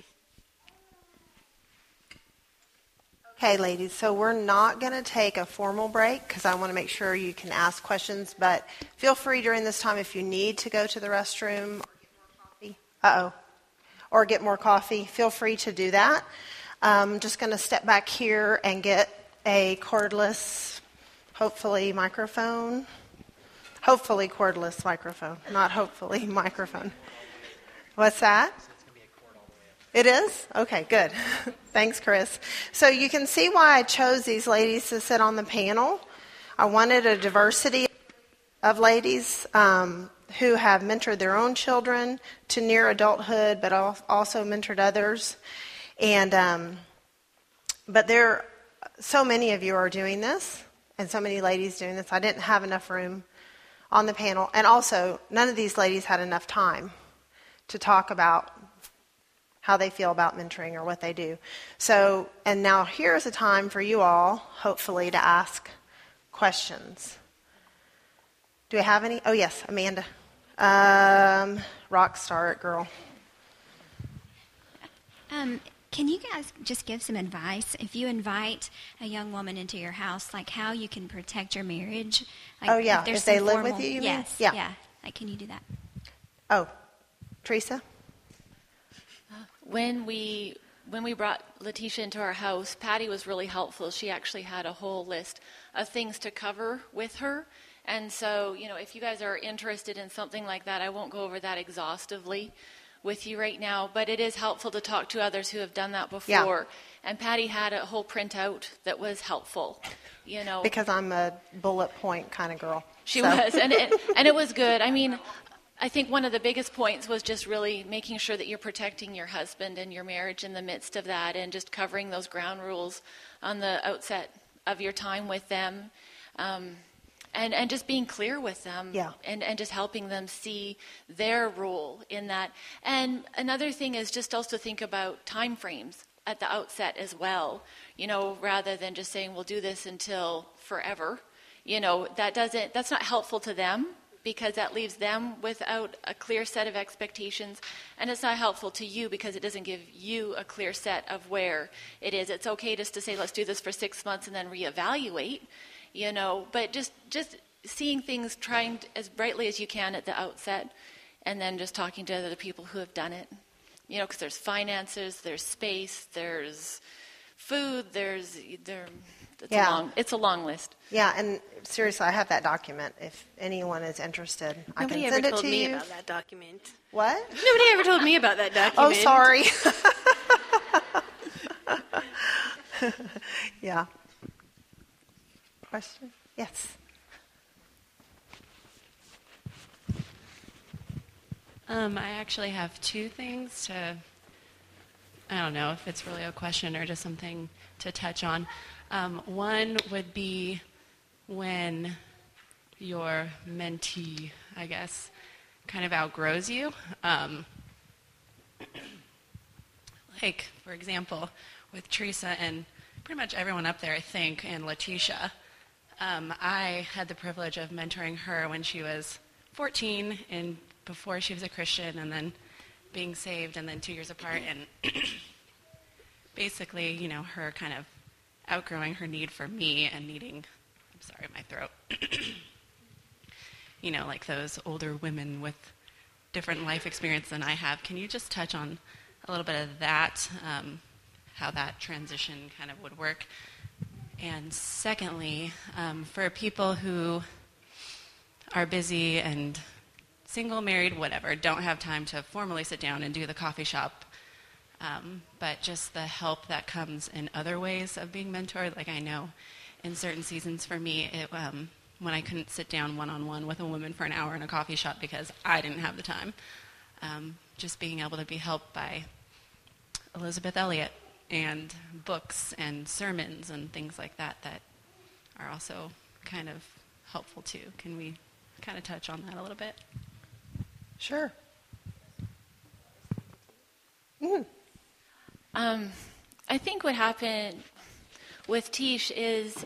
Okay, ladies, so we're not going to take a formal break because I want to make sure you can ask questions, but feel free during this time if you need to go to the restroom or get more coffee, feel free to do that. I'm just going to step back here and get a cordless, hopefully microphone. Hopefully cordless microphone, not hopefully microphone. What's that? It is? Okay, good. Thanks, Chris. So you can see why I chose these ladies to sit on the panel. I wanted a diversity of ladies who have mentored their own children to near adulthood, but also mentored others. And but so many of you are doing this, and so many ladies doing this. I didn't have enough room on the panel, and also none of these ladies had enough time to talk about how they feel about mentoring or what they do. So, and now here's a time for you all, hopefully, to ask questions. Do we have any? Oh, yes, Amanda. Rock star girl. Can you guys just give some advice if you invite a young woman into your house, like how you can protect your marriage? Like if they live with you, yes, mean? Yeah. Like, can you do that? Oh, Teresa? When we brought Letitia into our house, Patty was really helpful. She actually had a whole list of things to cover with her. And so, if you guys are interested in something like that, I won't go over that exhaustively with you right now, but it is helpful to talk to others who have done that before. Yeah. And Patty had a whole printout that was helpful, Because I'm a bullet point kind of girl. She was, and it was good. I mean, I think one of the biggest points was just really making sure that you're protecting your husband and your marriage in the midst of that, and just covering those ground rules on the outset of your time with them. And just being clear with them, and just helping them see their role in that. And another thing is just also think about time frames at the outset as well, rather than just saying we'll do this until forever. That's not helpful to them, because that leaves them without a clear set of expectations, and it's not helpful to you because it doesn't give you a clear set of where it is. It's okay just to say let's do this for 6 months and then reevaluate. But just seeing things, trying as brightly as you can at the outset, and then just talking to other people who have done it. Because there's finances, there's space, there's food, it's a long list. Yeah, and seriously, I have that document. If anyone is interested, I can send it to you. Nobody ever told me about that document. What? Nobody ever told me about that document. Oh, sorry. Yeah. Question? Yes. I actually have two things to, I don't know if it's really a question or just something to touch on. One would be when your mentee, I guess, kind of outgrows you. Like, for example, with Teresa and pretty much everyone up there, I think, and Letitia, I had the privilege of mentoring her when she was 14 and before she was a Christian, and then being saved, and then 2 years apart, and basically, her kind of outgrowing her need for me and needing sorry, my throat. Like those older women with different life experience than I have. Can you just touch on a little bit of that, how that transition kind of would work? And secondly, for people who are busy and single, married, whatever, don't have time to formally sit down and do the coffee shop, but just the help that comes in other ways of being mentored. Like I know in certain seasons for me, when I couldn't sit down one-on-one with a woman for an hour in a coffee shop because I didn't have the time, just being able to be helped by Elizabeth Elliot and books and sermons and things like that are also kind of helpful too. Can we kind of touch on that a little bit? Sure. I think what happened with Tish is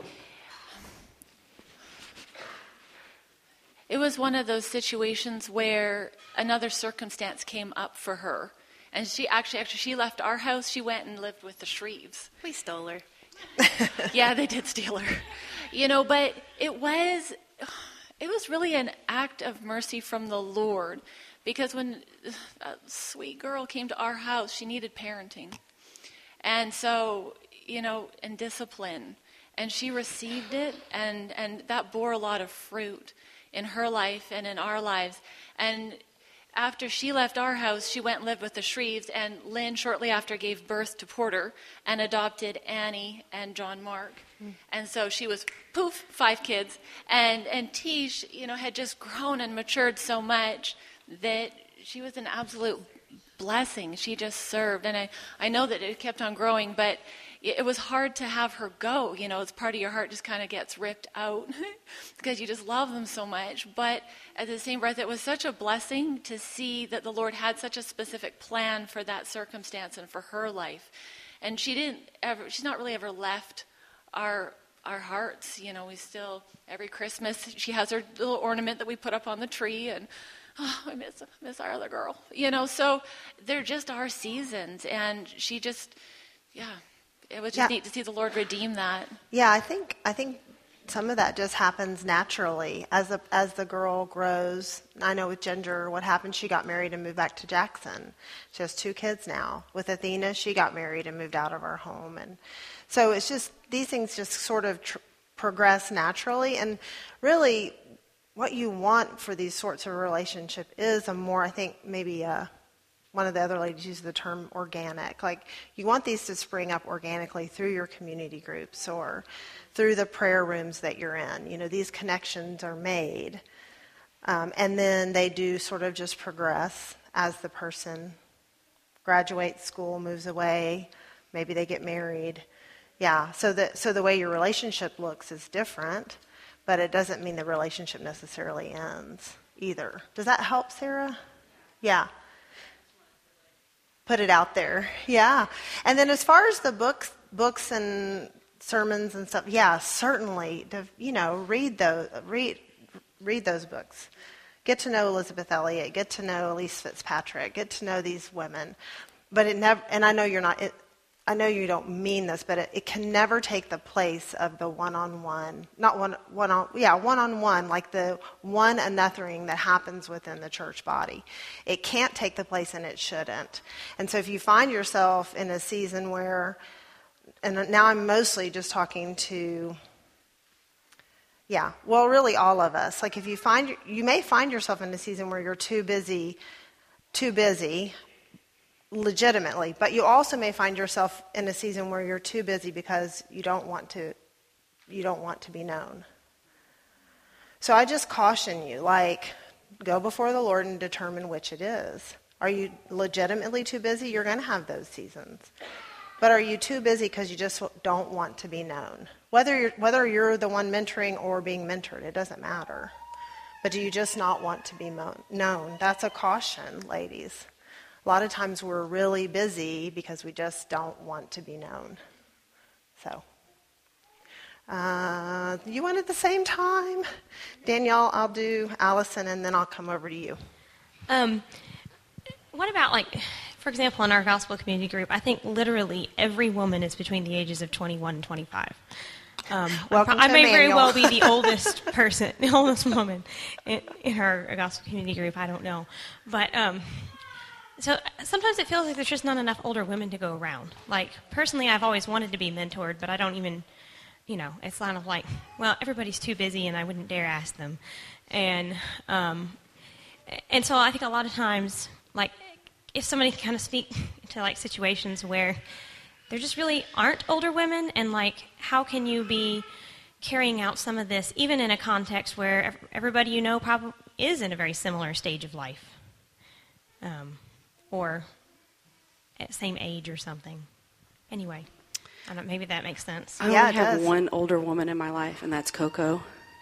it was one of those situations where another circumstance came up for her. And she actually, after she left our house, she went and lived with the Shreves. We stole her. Yeah, they did steal her. But it was really an act of mercy from the Lord. Because when that sweet girl came to our house, she needed parenting. And so, and discipline. And she received it, and that bore a lot of fruit in her life and in our lives. And after she left our house, she went and lived with the Shreves, and Lynn shortly after gave birth to Porter and adopted Annie and John Mark. And so she was, 5 kids. And Tish, had just grown and matured so much that she was an absolute blessing. She just served. And I know that it kept on growing, but it was hard to have her go. It's part of your heart just kind of gets ripped out because you just love them so much. But at the same breath, it was such a blessing to see that the Lord had such a specific plan for that circumstance and for her life. And she's not really ever left our hearts. We still, every Christmas, she has her little ornament that we put up on the tree, and I miss our other girl. So they're just our seasons, and she just, it was just neat to see the Lord redeem that. Yeah, I think some of that just happens naturally as the girl grows. I know with Ginger, what happened, she got married and moved back to Jackson. She has 2 kids now. With Athena, she got married and moved out of our home. And so it's just, these things just sort of progress naturally. And really, what you want for these sorts of relationship is a more, I think, maybe one of the other ladies used the term organic. Like, you want these to spring up organically through your community groups or through the prayer rooms that you're in. These connections are made. And then they do sort of just progress as the person graduates school, moves away, maybe they get married. Yeah, so the way your relationship looks is different, but it doesn't mean the relationship necessarily ends either. Does that help, Sarah? Yeah. Put it out there. Yeah. And then as far as the books and sermons and stuff, yeah, certainly, read those books. Get to know Elizabeth Elliot, get to know Elise Fitzpatrick, get to know these women. But it never, and I know I know you don't mean this, but it can never take the place of the one-on-one, one-on-one, like the one anothering that happens within the church body. It can't take the place, and it shouldn't. And so if you find yourself in a season where, and now I'm mostly just talking to, really all of us. Like if you may find yourself in a season where you're too busy, legitimately, but you also may find yourself in a season where you're too busy because you don't want to be known. So I just caution you, go before the Lord and determine which it is. Are you legitimately too busy? You're going to have those seasons. But are you too busy because you just don't want to be known? Whether you're the one mentoring or being mentored, it doesn't matter. But do you just not want to be known? That's a caution, ladies. A lot of times we're really busy because we just don't want to be known. So, you want at the same time? Danielle, I'll do Allison, and then I'll come over to you. What about, for example, in our gospel community group, I think literally every woman is between the ages of 21 and 25. Welcome I to may very Emmanuel. well be the oldest person, the oldest woman in our gospel community group. I don't know. But so sometimes it feels like there's just not enough older women to go around. Like, personally, I've always wanted to be mentored, but I don't even, it's kind of like, well, everybody's too busy and I wouldn't dare ask them. And so I think a lot of times, like, if somebody can kind of speak to, like, situations where there just really aren't older women, and, like, how can you be carrying out some of this, even in a context where everybody you know probably is in a very similar stage of life, or at the same age or something. Anyway, I don't, maybe that makes sense. I only have one older woman in my life, and that's Coco.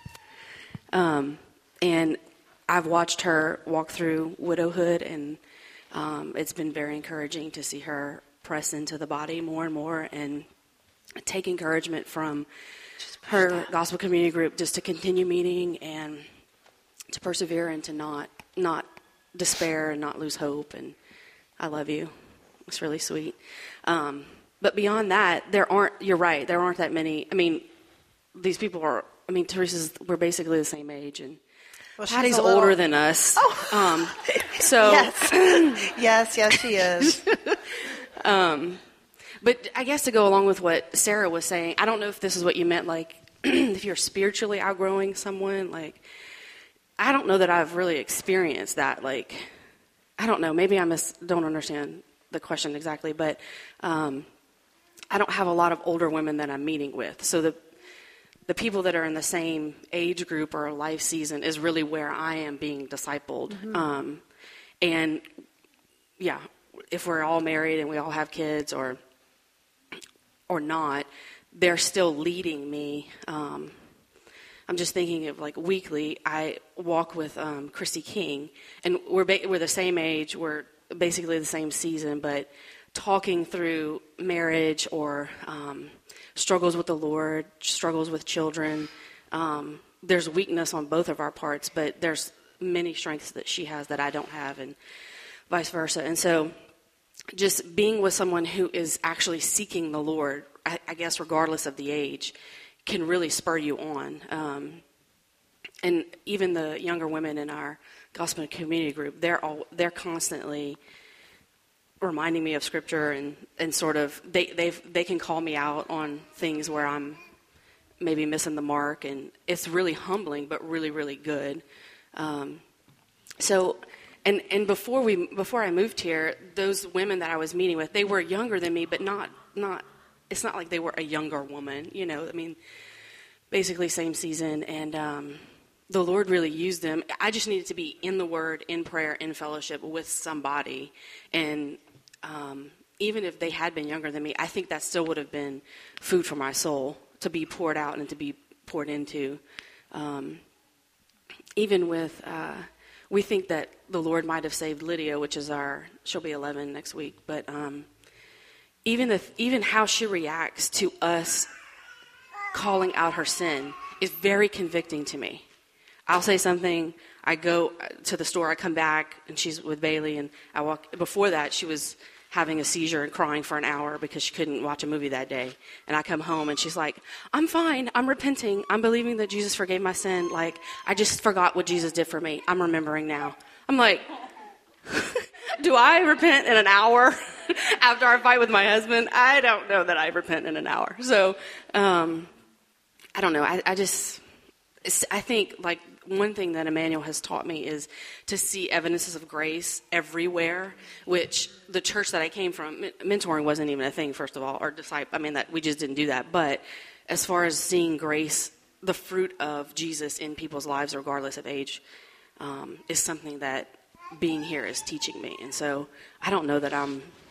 And I've watched her walk through widowhood, and it's been very encouraging to see her press into the body more and more and take encouragement from her gospel community group just to continue meeting and to persevere and to not despair and not lose hope. And I love you. It's really sweet. But beyond that, you're right, there aren't that many. I mean, these people we're basically the same age, and Patty's older than us. Oh. So Yes, she is. But I guess to go along with what Sarah was saying, I don't know if this is what you meant, like, if you're spiritually outgrowing someone, like, I don't know that I've really experienced that. Like, I don't know, maybe I don't understand the question exactly, but I don't have a lot of older women that I'm meeting with. So the people that are in the same age group or life season is really where I am being discipled. Mm-hmm. And, yeah, if we're all married and we all have kids or not, they're still leading me. I'm just thinking of, like, weekly, I walk with Christy King, and we're the same age, we're basically the same season, but talking through marriage or struggles with the Lord, struggles with children. There's weakness on both of our parts, but there's many strengths that she has that I don't have, and vice versa. And so just being with someone who is actually seeking the Lord, I guess regardless of the age, can really spur you on. And even the younger women in our gospel community group, they're constantly reminding me of Scripture, and sort of they can call me out on things where I'm maybe missing the mark, and it's really humbling, but really, really good. So, and before I moved here, those women that I was meeting with, they were younger than me, but not. It's not like they were a younger woman, I mean, basically same season, and the Lord really used them. I just needed to be in the Word, in prayer, in fellowship with somebody, and even if they had been younger than me, I think that still would have been food for my soul to be poured out and to be poured into. Even with, we think that the Lord might have saved Lydia, which is she'll be 11 next week, but even how she reacts to us calling out her sin is very convicting to me. I'll say something, I go to the store, I come back, and she's with Bailey, and I walk. Before that, she was having a seizure and crying for an hour because she couldn't watch a movie that day. And I come home, and she's like, I'm fine, I'm repenting, I'm believing that Jesus forgave my sin. Like, I just forgot what Jesus did for me. I'm remembering now. I'm like, do I repent in an hour after I fight with my husband? I don't know that I repent in an hour. So, I don't know. I think, like, one thing that Emmanuel has taught me is to see evidences of grace everywhere, which the church that I came from, mentoring wasn't even a thing, first of all, or disciple. I mean, that we just didn't do that. But as far as seeing grace, the fruit of Jesus in people's lives, regardless of age, is something that being here is teaching me. And so I don't know that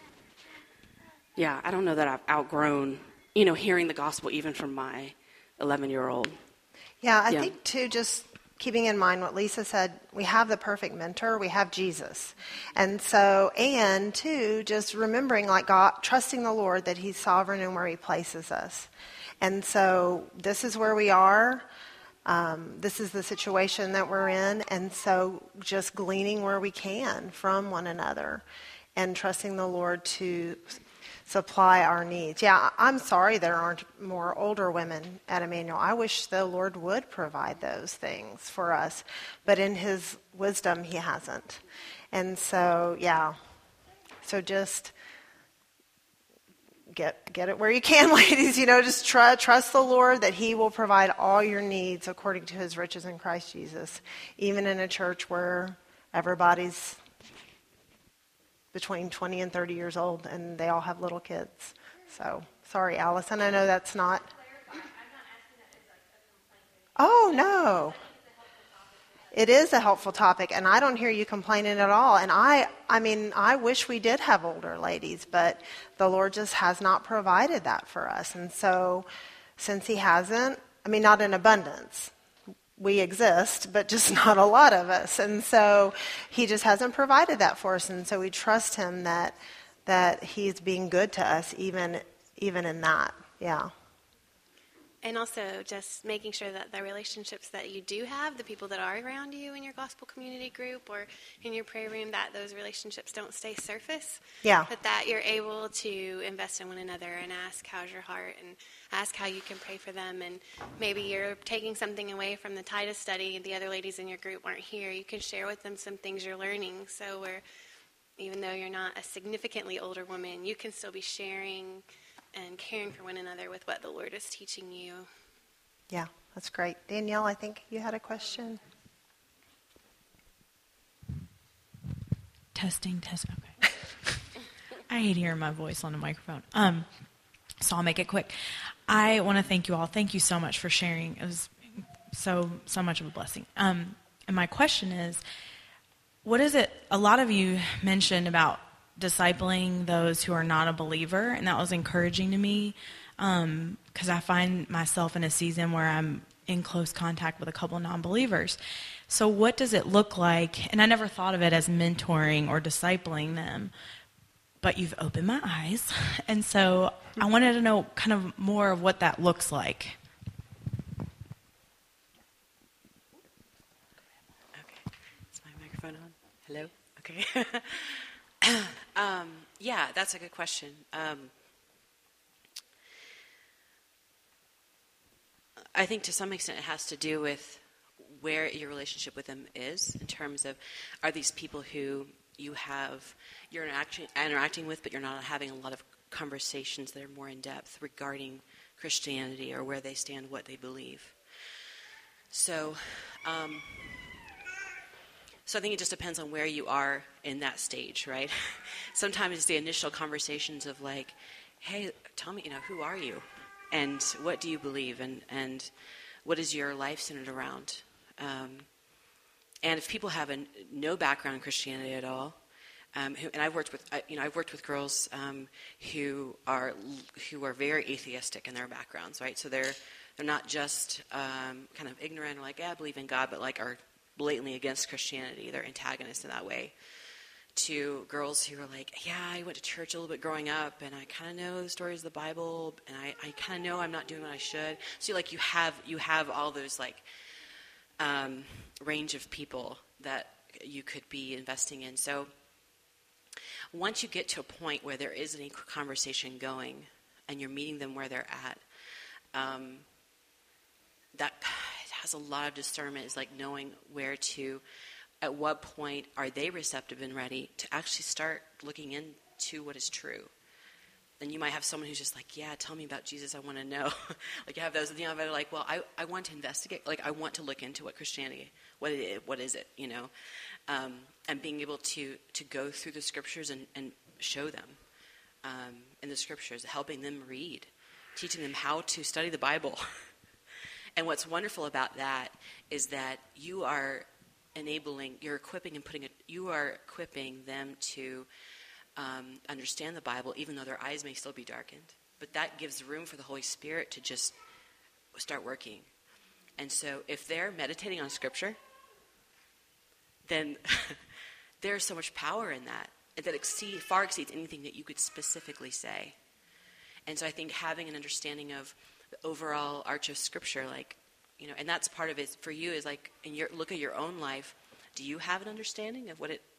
I've outgrown, hearing the gospel even from my 11-year-old. Yeah, I think, too, just keeping in mind what Lisa said, we have the perfect mentor, we have Jesus. And so, and, too, just remembering, like, God, trusting the Lord that He's sovereign in where He places us. And so this is where we are. This is the situation that we're in. And so just gleaning where we can from one another and trusting the Lord to supply our needs. Yeah, I'm sorry there aren't more older women at Emmanuel. I wish the Lord would provide those things for us, but in his wisdom, he hasn't. And so, yeah, so just get it where you can, ladies. Just trust the Lord that he will provide all your needs according to his riches in Christ Jesus, even in a church where everybody's between 20 and 30 years old and they all have little kids. So, sorry, Allison, I know that's not. Oh, no. It is a helpful topic, and I don't hear you complaining at all. And I wish we did have older ladies, but the Lord just has not provided that for us. And so, since he hasn't, not in abundance. We exist, but just not a lot of us. And so, he just hasn't provided that for us. And so, we trust him that he's being good to us, even in that. Yeah. And also just making sure that the relationships that you do have, the people that are around you in your gospel community group or in your prayer room, that those relationships don't stay surface. Yeah. But that you're able to invest in one another and ask how's your heart and ask how you can pray for them. And maybe you're taking something away from the Titus study and the other ladies in your group aren't here. You can share with them some things you're learning. So even though you're not a significantly older woman, you can still be sharing and caring for one another with what the Lord is teaching you. Yeah, that's great. Danielle, I think you had a question. Testing. Okay. I hate hearing my voice on the microphone. So I'll make it quick. I want to thank you all. Thank you so much for sharing. It was so much of a blessing. And my question is, what is it? A lot of you mentioned about discipling those who are not a believer, and that was encouraging to me because I find myself in a season where I'm in close contact with a couple of non-believers. So what does it look like? And I never thought of it as mentoring or discipling them, but you've opened my eyes. And so I wanted to know kind of more of what that looks like. Okay. Is my microphone on? Hello? Okay. Yeah, that's a good question. I think to some extent it has to do with where your relationship with them is in terms of, are these people who you're interacting with, but you're not having a lot of conversations that are more in depth regarding Christianity or where they stand, what they believe. So I think it just depends on where you are in that stage, right? Sometimes it's the initial conversations of like, hey, tell me, who are you? And what do you believe? And what is your life centered around? And if people have no background in Christianity at all, and I've worked with girls who are very atheistic in their backgrounds, right? So they're not just kind of ignorant or like, I believe in God, but like are blatantly against Christianity. They're antagonists in that way. To girls who are like, yeah, I went to church a little bit growing up, and I kind of know the stories of the Bible, and I kind of know I'm not doing what I should. So like you have all those like range of people that you could be investing in. So once you get to a point where there is any conversation going, and you're meeting them where they're at, that has a lot of discernment. Is like knowing where to, at what point are they receptive and ready to actually start looking into what is true. And you might have someone who's just like, yeah, tell me about Jesus, I want to know. Like you have those, that are like, well, I want to investigate, like I want to look into what Christianity, what is it, and being able to go through the scriptures and show them in the scriptures, helping them read, teaching them how to study the Bible. And what's wonderful about that is that you are you're equipping them to understand the Bible, even though their eyes may still be darkened. But that gives room for the Holy Spirit to just start working. And so if they're meditating on Scripture, then there's so much power in that far exceeds anything that you could specifically say. And so I think having an understanding of the overall arch of Scripture, and that's part of it for you, is like, look at your own life. Do you have an understanding of what it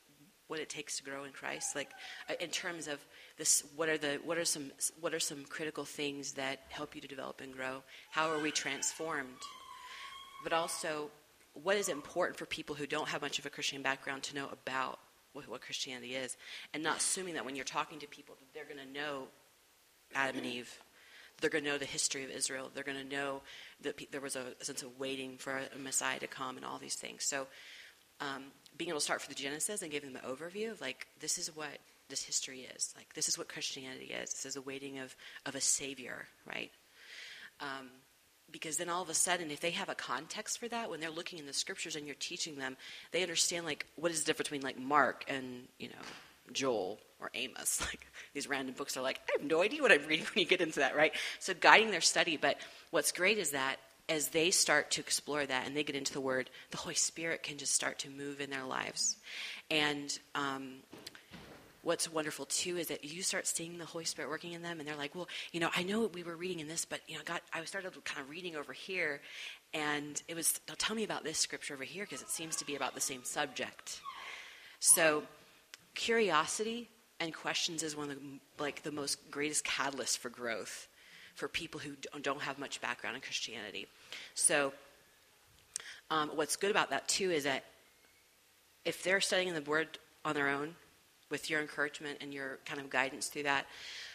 what it takes to grow in Christ? Like, in terms of this, what are some critical things that help you to develop and grow? How are we transformed? But also, what is important for people who don't have much of a Christian background to know about what Christianity is, and not assuming that when you're talking to people that they're going to know Adam and Eve, they're going to know the history of Israel, they're going to know that there was a sense of waiting for a Messiah to come and all these things. So being able to start from the Genesis and giving them an overview of, like, this is what this history is. Like, this is what Christianity is. This is a waiting of a Savior, right? Because then all of a sudden, if they have a context for that, when they're looking in the scriptures and you're teaching them, they understand, like, what is the difference between, like, Mark and, Joel or Amos. Like, these random books are like, I have no idea what I'm reading when you get into that, right? So guiding their study. But what's great is that as they start to explore that and they get into the Word, the Holy Spirit can just start to move in their lives. And what's wonderful, too, is that you start seeing the Holy Spirit working in them, and they're like, well, I know we were reading in this, but, God, I started kind of reading over here, and it was, tell me about this scripture over here, because it seems to be about the same subject. So curiosity and questions is one of the most greatest catalysts for growth for people who don't have much background in Christianity. So what's good about that, too, is that if they're studying the Word on their own, with your encouragement and your kind of guidance through that,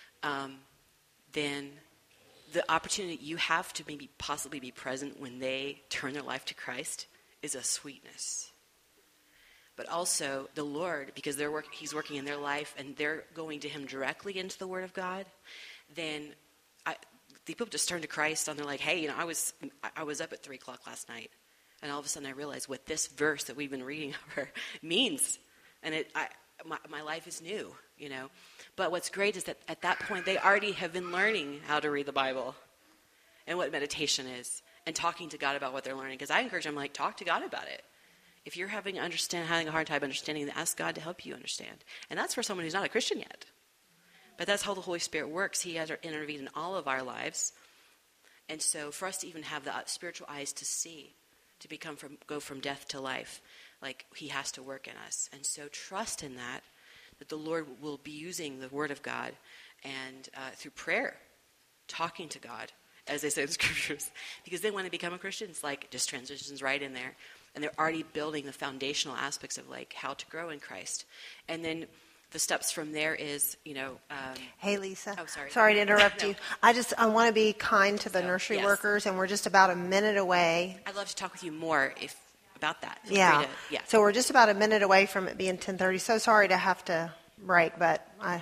then the opportunity you have to maybe possibly be present when they turn their life to Christ is a sweetness. But also the Lord, because He's working in their life and they're going to Him directly into the Word of God, then the people just turn to Christ and they're like, hey, I was up at 3 o'clock last night, and all of a sudden I realized what this verse that we've been reading over means, and my life is new, But what's great is that at that point, they already have been learning how to read the Bible and what meditation is and talking to God about what they're learning. Because I encourage them, talk to God about it. If you're having a hard time understanding, then ask God to help you understand. And that's for someone who's not a Christian yet. But that's how the Holy Spirit works. He has intervened in all of our lives. And so for us to even have the spiritual eyes to see, to go from death to life, He has to work in us. And so trust in that the Lord will be using the Word of God and through prayer, talking to God, as they say in the Scriptures. Because then when they become a Christian, it's just transitions right in there. And they're already building the foundational aspects of how to grow in Christ. And then the steps from there is, Hey, Lisa. Oh, sorry. Sorry to interrupt you. I want to be kind to the nursery workers, and we're just about a minute away. I'd love to talk with you more about that. Yeah. So we're just about a minute away from it being 10:30. So sorry to have to break, but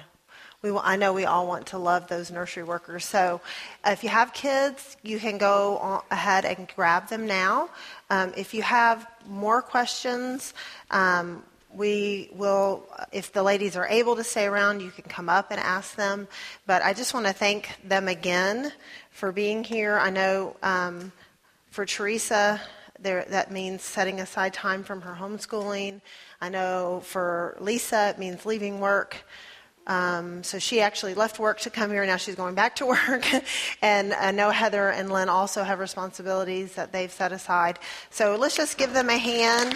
I know we all want to love those nursery workers. So if you have kids, you can go ahead and grab them now. If you have more questions, we will, if the ladies are able to stay around, you can come up and ask them. But I just want to thank them again for being here. I know for Teresa, that means setting aside time from her homeschooling. I know for Lisa, it means leaving work. So she actually left work to come here. Now she's going back to work. And I know Heather and Lynn also have responsibilities that they've set aside. So let's just give them a hand.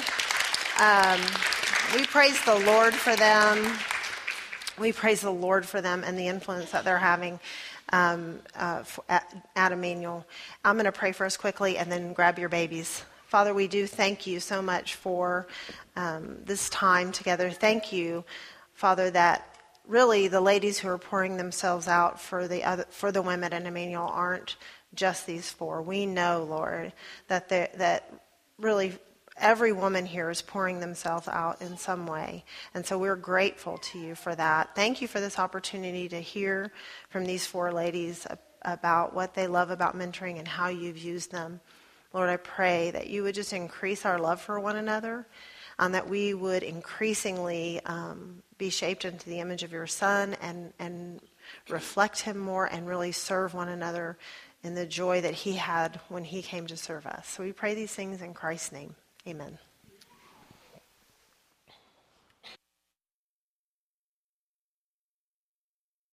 We praise the Lord for them. We praise the Lord for them and the influence that they're having at Emmanuel. I'm going to pray for us quickly and then grab your babies. Father, we do thank you so much for this time together. Thank you, Father, that really the ladies who are pouring themselves out for the women at Emmanuel aren't just these 4. We know, Lord, that really every woman here is pouring themselves out in some way. And so we're grateful to you for that. Thank you for this opportunity to hear from these 4 ladies about what they love about mentoring and how you've used them. Lord, I pray that you would just increase our love for one another, and that we would increasingly be shaped into the image of your Son and reflect him more and really serve one another in the joy that he had when he came to serve us. So we pray these things in Christ's name. Amen.